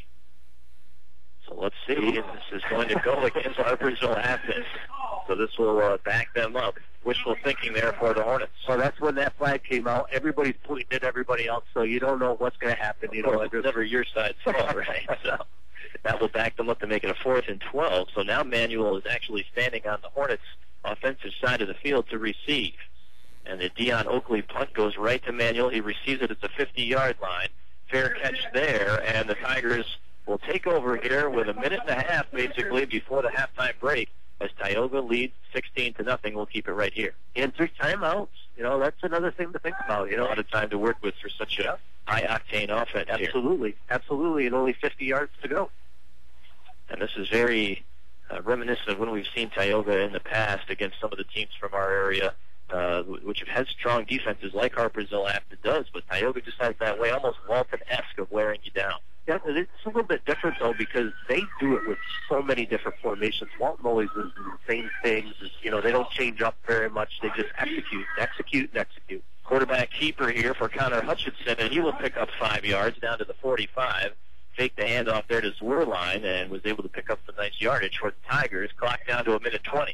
S2: So let's see. This is going to go against Harpersville Afton. So this will uh, back them up. Wishful thinking there for the Hornets.
S3: So that's when that flag came out. Everybody's pointing at everybody else, so you don't know what's going to happen. You know,
S2: it's never your side's fault, right? So that will back them up to make it a fourth and twelve. So now Manuel is actually standing on the Hornets' offensive side of the field to receive. And the Dion Oakley punt goes right to Manuel. He receives it at the fifty-yard line. Fair catch there, and the Tigers will take over here with a minute and a half, basically, before the halftime break. As Tioga leads sixteen to nothing, we'll keep it right here.
S3: And three timeouts. You know, that's another thing to think about. You know,
S2: a lot of time to work with for such a high-octane offense here.
S3: Absolutely. Absolutely, and only fifty yards to go.
S2: And this is very uh, reminiscent of when we've seen Tioga in the past against some of the teams from our area, uh, which have had strong defenses like Harpersville Afton does, but Tioga just has that way, almost Walton-esque, of wearing you down.
S3: Yeah, it's a little bit different, though, because they do it with so many different formations. Walton always does the same things. You know, they don't change up very much. They just execute, execute, and execute.
S2: Quarterback keeper here for Connor Hutchinson, and he will pick up five yards down to the forty-five. Faked the handoff there to Zwerline and was able to pick up some nice yardage for the Tigers. Clock down to a minute twenty.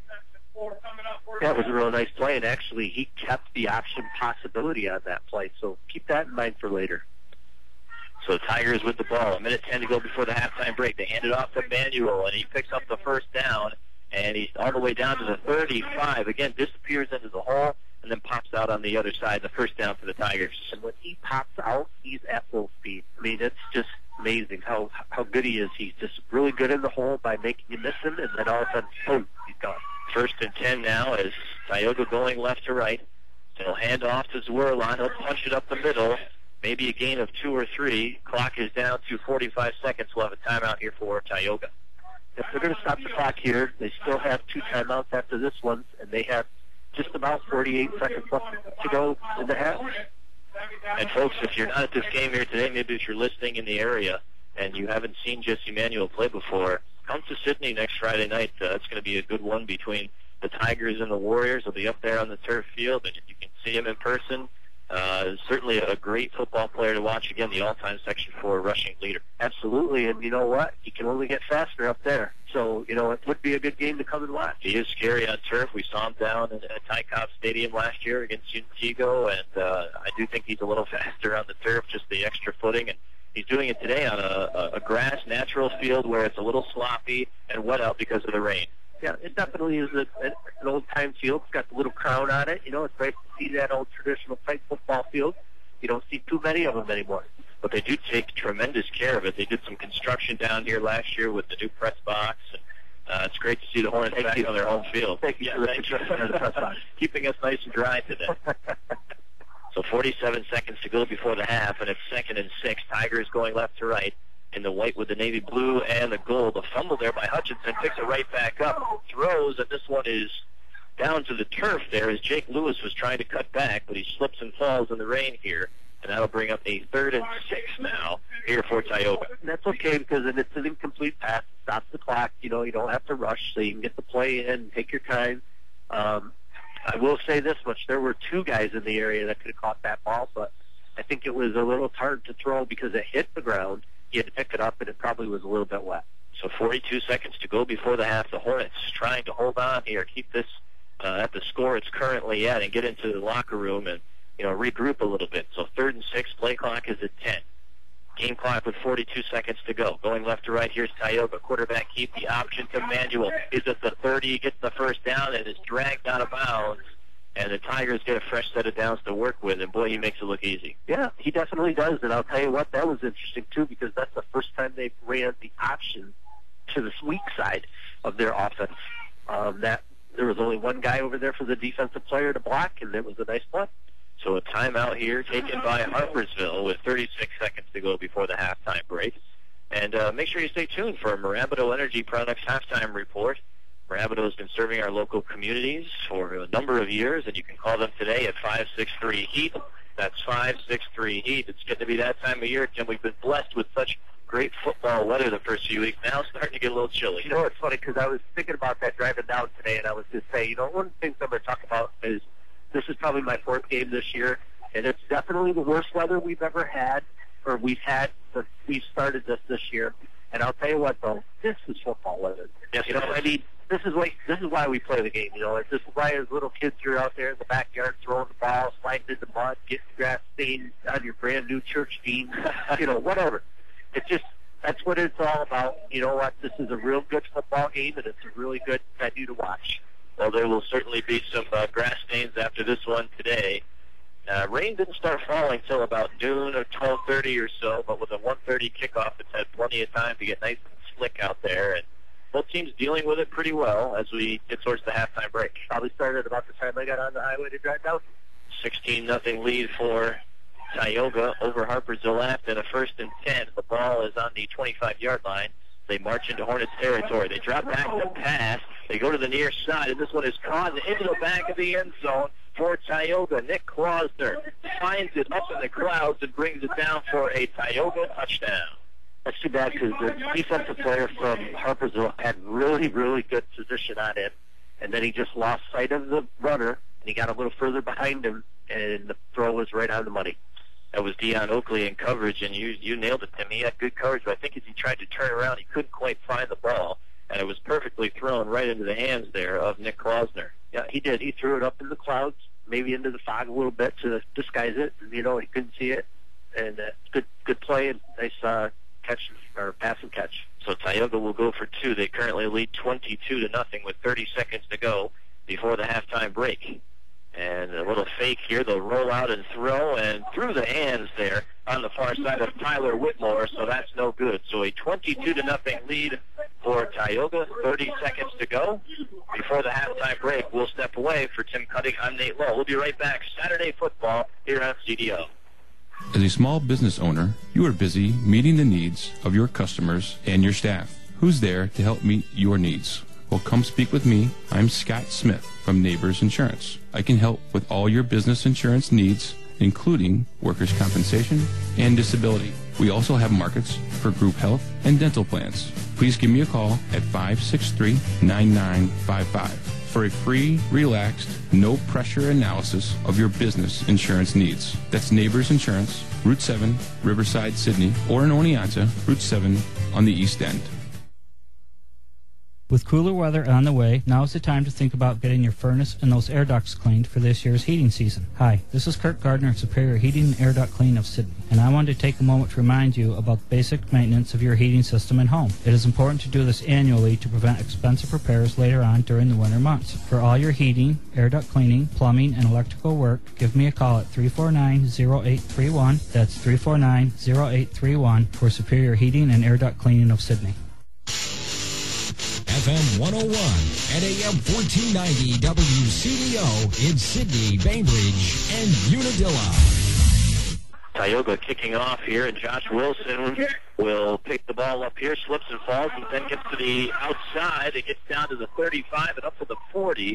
S3: That was a real nice play, and actually he kept the option possibility on that play, so keep that in mind for later.
S2: So Tigers with the ball. A minute ten to go before the halftime break. They hand it off to Manuel, and he picks up the first down, and he's all the way down to the thirty-five. Again, disappears into the hole, and then pops out on the other side. The first down for the Tigers.
S3: And when he pops out, he's at full speed. I mean, it's just amazing how how good he is. He's just really good in the hole by making you miss him, and then all of a sudden, boom, he's gone.
S2: First and ten now as Tioga going left to right. So he'll hand off to Zwerline. He'll punch it up the middle. Maybe a gain of two or three. Clock is down to forty-five seconds. We'll have a timeout here for Tioga.
S3: If they're going to stop the clock here, they still have two timeouts after this one, and they have just about forty-eight seconds left to go in the half.
S2: And folks, if you're not at this game here today, maybe if you're listening in the area and you haven't seen Jesse Manuel play before, come to Sydney next Friday night. Uh, it's going to be a good one between the Tigers and the Warriors. They'll be up there on the turf field, and you can see him in person. Uh, certainly a great football player to watch. Again, the all-time Section four rushing leader.
S3: Absolutely, and you know what? He can only get faster up there. So, you know, it would be a good game to come and watch.
S2: He is scary on turf. We saw him down at, at Ty Cobb Stadium last year against Untego, and uh, I do think he's a little faster on the turf, just the extra footing. And he's doing it today on a, a grass, natural field where it's a little sloppy and wet out because of the rain.
S3: Yeah, it definitely is a, an old-time field. It's got the little crown on it. You know, it's nice to see that old traditional type football field. You don't see too many of them anymore.
S2: But they do take tremendous care of it. They did some construction down here last year with the new press box. And, uh, it's great to see the Hornets
S3: Thank
S2: back
S3: you.
S2: on their home field.
S3: Thank you
S2: yeah,
S3: for the
S2: thank you.
S3: construction of the press box.
S2: Keeping us nice and dry today. So forty-seven seconds to go before the half, and it's second and six. Tigers going left to right in the white with the navy blue and the gold. A fumble there by Hutchinson, picks it right back up, throws, and this one is down to the turf there as Jake Lewis was trying to cut back, but he slips and falls in the rain here. and that'll bring up a third and six now here for Tioga.
S3: That's okay because if it's an incomplete pass, it stops the clock. You know, you don't have to rush, so you can get the play in, take your time. Um, I will say this much. There were two guys in the area that could have caught that ball, but I think it was a little hard to throw because it hit the ground. You had to pick it up, and it probably was a little bit wet.
S2: So forty-two seconds to go before the half. The Hornets trying to hold on here, keep this uh, at the score it's currently at, and get into the locker room and, you know, regroup a little bit. So third and six, play clock is at ten. Game clock with forty-two seconds to go. Going left to right, here's Tioga. Quarterback keep the option to Manuel. Is at the thirty, gets the first down, and is dragged out of bounds. And the Tigers get a fresh set of downs to work with, and boy, he makes it look easy.
S3: Yeah, he definitely does, and I'll tell you what, that was interesting, too, because that's the first time they ran the option to the weak side of their offense. Um, that there was only one guy over there for the defensive player to block, and it was a nice play.
S2: So a timeout here taken by Harpersville with thirty-six seconds to go before the halftime break. And uh, make sure you stay tuned for a Mirabito Energy Products halftime report. Mirabito has been serving our local communities for a number of years, and you can call them today at five six three HEAT. That's five six three HEAT. It's getting to be that time of year, Tim. We've been blessed with such great football weather the first few weeks. Now it's starting to get a little chilly.
S3: You know, it's funny because I was thinking about that driving down today, and I was just saying, you know, one of the things I'm going to talk about is this is probably my fourth game this year, and it's definitely the worst weather we've ever had, or we've had since we started this this year. And I'll tell you what, though, this is football weather.
S2: Yes,
S3: you know, I mean, this is why this is why we play the game. You know, this is why as little kids you're out there in the backyard throwing the ball, sliding in the mud, getting grass stains on your brand new church jeans, you know, whatever. It's just that's what it's all about. You know what? This is a real good football game, and it's a really good venue to watch.
S2: Well, there will certainly be some uh, grass stains after this one today. Uh, rain didn't start falling until about noon or twelve thirty or so, but with a one thirty kickoff, it's had plenty of time to get nice and slick out there. And both teams dealing with it pretty well as we get towards the halftime break.
S3: Probably started about the time I got on the highway to drive down.
S2: sixteen nothing lead for Tioga over Harpersville left, and a first and ten. The ball is on the twenty-five-yard line. They march into Hornets territory. They drop back to pass. They go to the near side, and this one is caught into the back of the end zone for Tioga. Nick Klausner finds it up in the clouds and brings it down for a Tioga touchdown.
S3: That's too bad because the defensive player from Harpersville had really, really good position on him, and then he just lost sight of the runner, and he got a little further behind him, and the throw was right on the money.
S2: That was Deion Oakley in coverage, and you you nailed it, Tim. He had good coverage, but I think as he tried to turn around, he couldn't quite find the ball, and it was perfectly thrown right into the hands there of Nick Klausner.
S3: Yeah, he did. He threw it up in the clouds, maybe into the fog a little bit to disguise it. You know, he couldn't see it, and uh, good good play and nice uh, catch or pass and catch.
S2: So Tioga will go for two. They currently lead twenty-two to nothing with thirty seconds to go before the halftime break. And a little fake here. They'll roll out and throw, and through the hands there on the far side of Tyler Whitmore, so that's no good. So a twenty-two to nothing lead for Tioga. thirty seconds to go before the halftime break. We'll step away. For Tim Cutting, I'm Nate Lowe. We'll be right back. Saturday football here on C D O.
S11: As a small business owner, you are busy meeting the needs of your customers and your staff. Who's there to help meet your needs? Well, come speak with me. I'm Scott Smith from Neighbors Insurance. I can help with all your business insurance needs, including workers' compensation and disability. We also have markets for group health and dental plans. Please give me a call at five six three, nine nine five five for a free, relaxed, no-pressure analysis of your business insurance needs. That's Neighbors Insurance, Route seven, Riverside, Sydney, or in Oneonta, Route seven on the East End.
S12: With cooler weather on the way, now is the time to think about getting your furnace and those air ducts cleaned for this year's heating season. Hi, this is Kirk Gardner of Superior Heating and Air Duct Clean of Sydney, and I wanted to take a moment to remind you about the basic maintenance of your heating system and home. It is important to do this annually to prevent expensive repairs later on during the winter months. For all your heating, air duct cleaning, plumbing, and electrical work, give me a call at three four nine, zero eight three one. That's three four nine, zero eight three one for Superior Heating and Air Duct Cleaning of Sydney.
S13: F M one oh one and A M fourteen ninety W C D O in Sydney, Bainbridge, and Unadilla.
S2: Tioga kicking off here, and Josh Wilson will pick the ball up here, slips and falls, and then gets to the outside. It gets down to the thirty-five and up to the forty.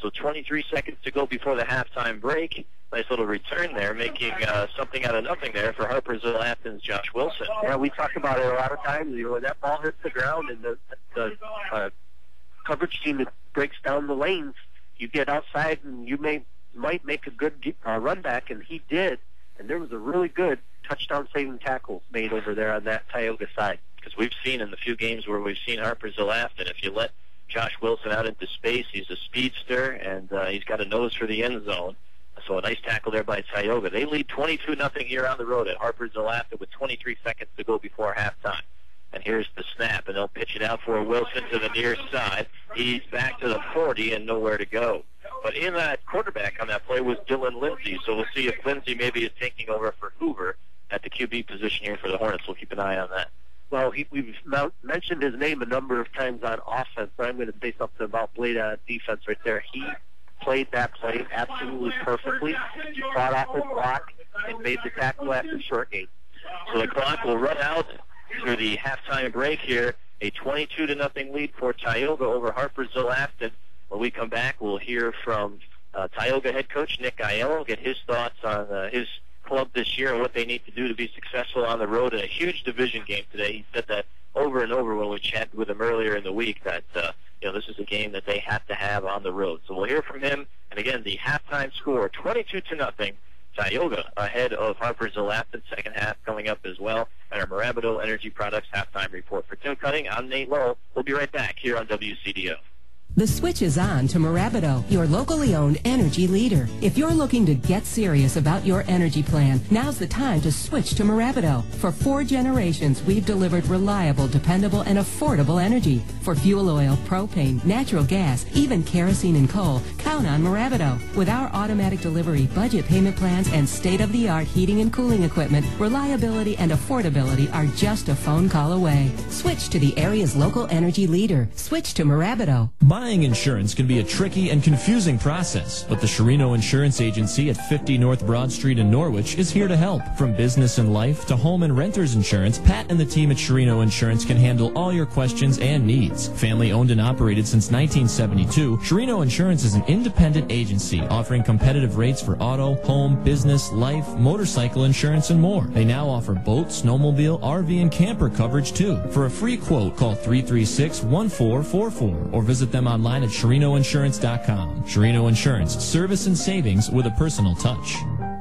S2: So twenty-three seconds to go before the halftime break. Nice little return there, making uh, something out of nothing there for Harpersville Afton's Josh Wilson.
S3: Yeah, we talk about it a lot of times. You know, when that ball hits the ground and the, the uh, coverage team that breaks down the lanes, you get outside and you may might make a good uh, run back, and he did. And there was a really good touchdown-saving tackle made over there on that Tioga side.
S2: Because we've seen in the few games where we've seen Harpersville Afton, if you let Josh Wilson out into space, he's a speedster, and uh, he's got a nose for the end zone. So a nice tackle there by Tioga. They lead twenty-two nothing here on the road at Harpersville Afton with twenty-three seconds to go before halftime. And here's the snap, and they'll pitch it out for Wilson to the near side. He's back to the forty and nowhere to go. But in that quarterback on that play was Dylan Lindsay, so we'll see if Lindsay maybe is taking over for Hoover at the Q B position here for the Hornets. We'll keep an eye on that.
S3: Well, he, we've mentioned his name a number of times on offense, but I'm going to say something about Blade on defense right there. He played that play absolutely perfectly. He fought off his block and made the tackle after short game.
S2: So the clock will run out through the halftime break here. A twenty-two to nothing lead for Tioga over Harpersville Afton. When we come back, we'll hear from uh, Tioga head coach Nick Aiello, get his thoughts on uh, his club this year and what they need to do to be successful on the road in a huge division game today. He said that over and over when we chatted with him earlier in the week, that uh, you know this is a game that they have to have on the road. So we'll hear from him. And again, the halftime score, twenty-two to nothing. Tioga ahead of Harpersville Afton. Second half coming up as well. And our Marabito Energy Products halftime report. For Tim Cutting, I'm Nate Lowell. We'll be right back here on W C D O.
S14: The switch is on to Marabito, your locally owned energy leader. If you're looking to get serious about your energy plan, now's the time to switch to Marabito. For four generations, we've delivered reliable, dependable, and affordable energy. For fuel oil, propane, natural gas, even kerosene and coal, count on Marabito. With our automatic delivery, budget payment plans, and state-of-the-art heating and cooling equipment, reliability and affordability are just a phone call away. Switch to the area's local energy leader. Switch to Marabito.
S15: Buying insurance can be a tricky and confusing process, but the Sherino Insurance Agency at fifty North Broad Street in Norwich is here to help. From business and life to home and renter's insurance, Pat and the team at Sherino Insurance can handle all your questions and needs. Family owned and operated since nineteen seventy-two, Sherino Insurance is an independent agency offering competitive rates for auto, home, business, life, motorcycle insurance, and more. They now offer boat, snowmobile, R V, and camper coverage too. For a free quote, call three three six, one four four four or visit them online at Sherino Insurance dot com. Sherino Insurance, service and savings with a personal touch.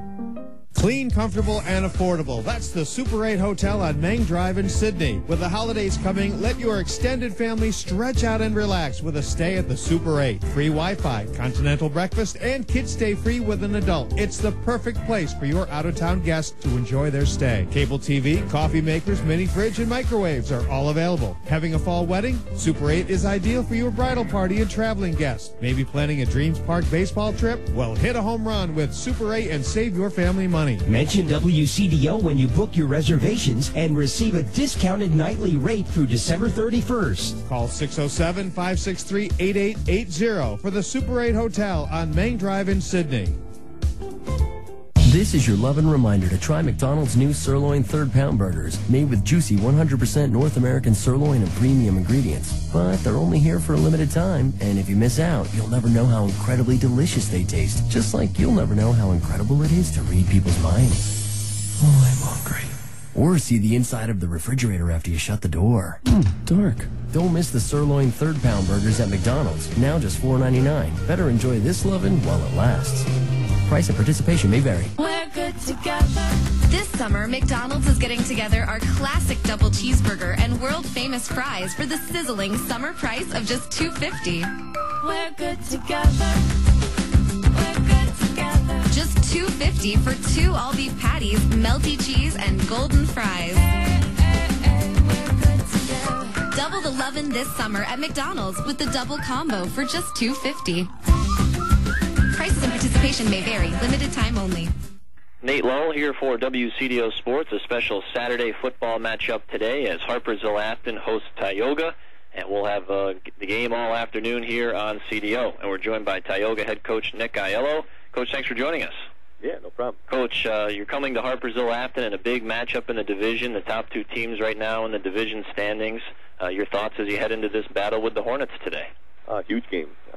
S4: Clean, comfortable, and affordable. That's the Super eight Hotel on Mang Drive in Sydney. With the holidays coming, let your extended family stretch out and relax with a stay at the Super eight. Free Wi-Fi, continental breakfast, and kids stay free with an adult. It's the perfect place for your out-of-town guests to enjoy their stay. Cable T V, coffee makers, mini fridge, and microwaves are all available. Having a fall wedding? Super eight is ideal for your bridal party and traveling guests. Maybe planning a Dreams Park baseball trip? Well, hit a home run with Super eight and save your family money.
S7: Mention W C D O when you book your reservations and receive a discounted nightly rate through December thirty-first.
S4: Call six oh seven, five six three, eight eight eight zero for the Super eight Hotel on Mang Drive in Sydney.
S16: This is your loving reminder to try McDonald's new Sirloin Third Pound Burgers, made with juicy one hundred percent North American sirloin and premium ingredients. But they're only here for a limited time, and if you miss out, you'll never know how incredibly delicious they taste, just like you'll never know how incredible it is to read people's minds. Oh, I'm hungry. Or see the inside of the refrigerator after you shut the door. Mm, dark. Don't miss the Sirloin Third Pound Burgers at McDonald's, now just four ninety-nine. Better enjoy this lovin' while it lasts. Price and participation may vary.
S17: We're good together. This summer, McDonald's is getting together our classic double cheeseburger and world-famous fries for the sizzling summer price of just two fifty. We're good together. We're good together. Just two fifty for two all-beef patties, melty cheese, and golden fries. Hey, hey, hey, we're good together. Double the lovin' this summer at McDonald's with the double combo for just two fifty. Prices and participation may vary. Limited time only.
S2: Nate Lowell here for W C D O Sports, a special Saturday football matchup today as Harpersville Afton hosts Tioga. And we'll have uh, the game all afternoon here on C D O. And we're joined by Tioga head coach Nick Aiello. Coach, thanks for joining us.
S18: Yeah, no problem.
S2: Coach, uh, you're coming to Harpersville Afton in a big matchup in the division, the top two teams right now in the division standings. Uh, your thoughts as you head into this battle with the Hornets today?
S18: Uh, huge game. Uh,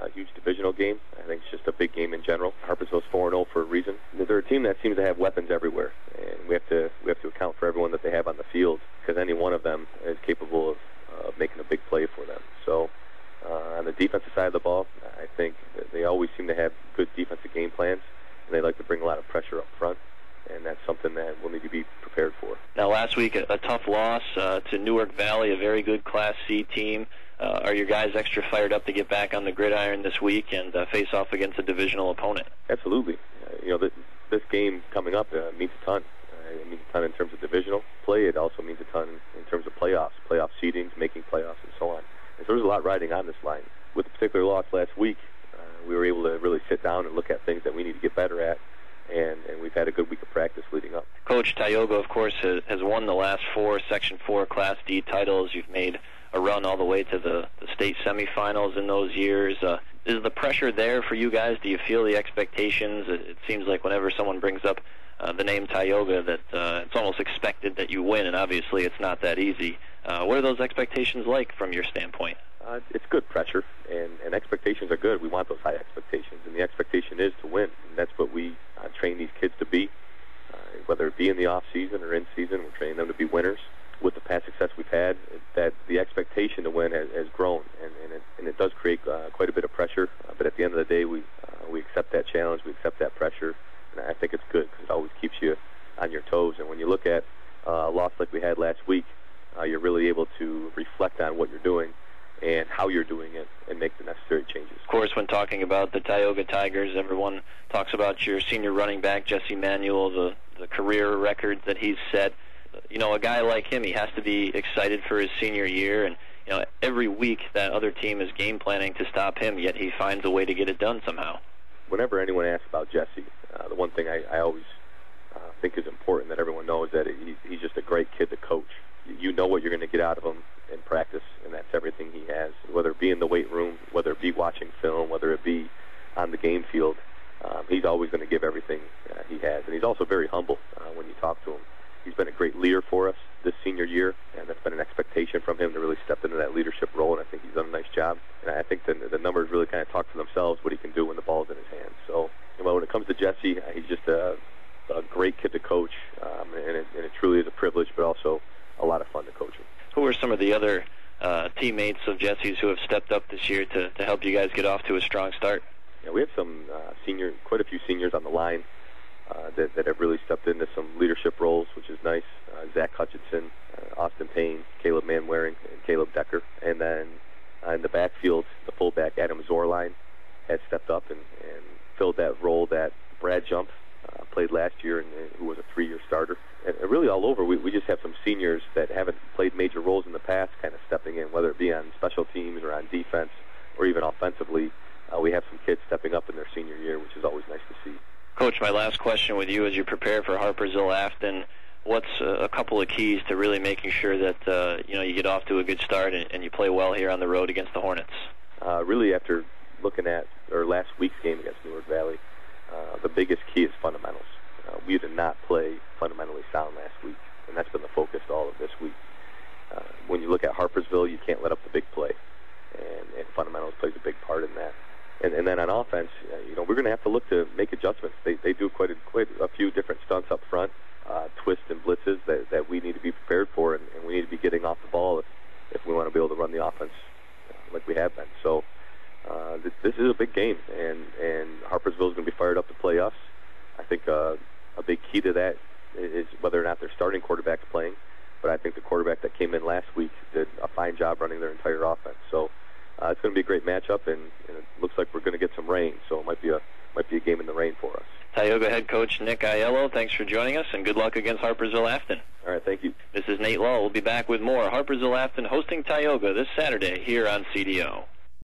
S18: a huge divisional game. I think it's just a big game in general. Harpersville's four and oh for a reason. They're a team that seems to have weapons everywhere, and we have to we have to account for everyone that they have on the field, because any one of them is capable of uh, making a big play for them. So uh, on the defensive side of the ball, I think that they always seem to have good defensive game plans, and they like to bring a lot of pressure up front, and that's something that we'll need to be prepared for.
S2: Now, last week, a, a tough loss uh, to Newark Valley, a very good Class C team. Uh, are your guys extra fired up to get back on the gridiron this week and uh, face off against a divisional opponent?
S18: Absolutely. Uh, you know, this, this game coming up uh, means a ton. Uh, it means a ton in terms of divisional play. It also means a ton in terms of playoffs, playoff seedings, making playoffs, and so on. And so there's a lot riding on this line. With the particular loss last week, uh, we were able to really sit down and look at things that we need to get better at, and, and we've had a good week of practice leading up.
S2: Coach, Tioga, of course, has, has won the last four Section four Class D titles. You've made a run all the way to the, the state semifinals in those years. Uh, is the pressure there for you guys? Do you feel the expectations? It, it seems like whenever someone brings up uh, the name Tioga, that uh, it's almost expected that you win, and obviously it's not that easy. Uh, what are those expectations like from your standpoint?
S18: Uh, it's good pressure, and, and expectations are good. We want those high expectations, and the expectation is to win, and that's what we uh, train these kids to be. Uh, whether it be in the off season or in season, we're training them to be winners. With the past success we've had, that the expectation to win has, has grown, and, and, it, and it does create uh, quite a bit of pressure. Uh, but at the end of the day, we uh, we accept that challenge, we accept that pressure, and I think it's good because it always keeps you on your toes. And when you look at uh, a loss like we had last week, uh, you're really able to reflect on what you're doing and how you're doing it and make the necessary changes.
S2: Of course, when talking about the Tioga Tigers, everyone talks about your senior running back, Jesse Manuel, the, the career record that he's set. You know, a guy like him, he has to be excited for his senior year, and you know, every week that other team is game planning to stop him, yet he finds a way to get it done somehow.
S18: Whenever anyone asks about Jesse, uh, the one thing I, I always uh, think is important that everyone knows that he, he's just a great kid to coach. You know what you're going to get out of him in practice, and that's everything he has, whether it be in the weight room, whether it be watching film, whether it be on the game field. Um, he's always going to give everything uh, he has, and he's also very humble uh, when you talk to him. He's been a great leader for us this senior year, and that's been an expectation from him to really step into that leadership role, and I think he's done a nice job. And I think the, the numbers really kind of talk for themselves, what he can do when the ball's in his hands. So, you know, when it comes to Jesse, he's just a, a great kid to coach, um, and, it, and it truly is a privilege, but also a lot of fun to coach him.
S2: Who are some of the other uh, teammates of Jesse's who have stepped up this year to, to help you guys get off to a strong start?
S18: Yeah, we have some uh, senior, quite a few seniors on the line. Uh, that, that have really stepped into some leadership roles, which is nice. Uh, Zach Hutchinson, uh, Austin Payne, Caleb Manwaring, and Caleb Decker. And then uh, in the backfield, the fullback, Adam Zorline, has stepped up and, and filled that role that Brad Jump uh, played last year, and, and who was a three-year starter. And, and really all over, we, we just have some seniors that haven't played major roles in the past kind of stepping in, whether it be on special teams or on defense or even offensively. Uh, we have some kids stepping up in their senior year, which is always nice to see.
S2: Coach, my last question with you as you prepare for Harpersville-Afton, what's uh, a couple of keys to really making sure that uh, you know you get off to a good start and, and you play well here on the road against the Hornets?
S18: Uh, really, after looking at our last week's game against Newark Valley, uh, the biggest key is fundamentals. Uh, we did not play fundamentally sound last week, and that's been the focus all of this week. Uh, when you look at Harpersville, you can't let up the big play, and, and fundamentals plays a big part in that. And, and then on offense, uh, you know, we're going to have to look to make adjustments. They they do quite a, quite a few different stunts up front, uh, twists and blitzes that, that we need to be prepared for, and, and we need to be getting off the ball if, if we want to be able to run the offense uh, like we have been. So uh, this, this is a big game, and, and Harpersville is going to be fired up to play us. I think uh, a big key to that is whether or not their starting quarterback's playing, but I think the quarterback that came in last week did a fine job running their entire offense. So Uh, it's going to be a great matchup, and, and it looks like we're going to get some rain, so it might be a might be a game in the rain for us.
S2: Tioga head coach Nick Aiello, thanks for joining us, and good luck against Harpersville-Afton.
S18: All right, thank you.
S2: This is Nate Law. We'll be back with more Harpersville-Afton hosting Tioga this Saturday here on C D O.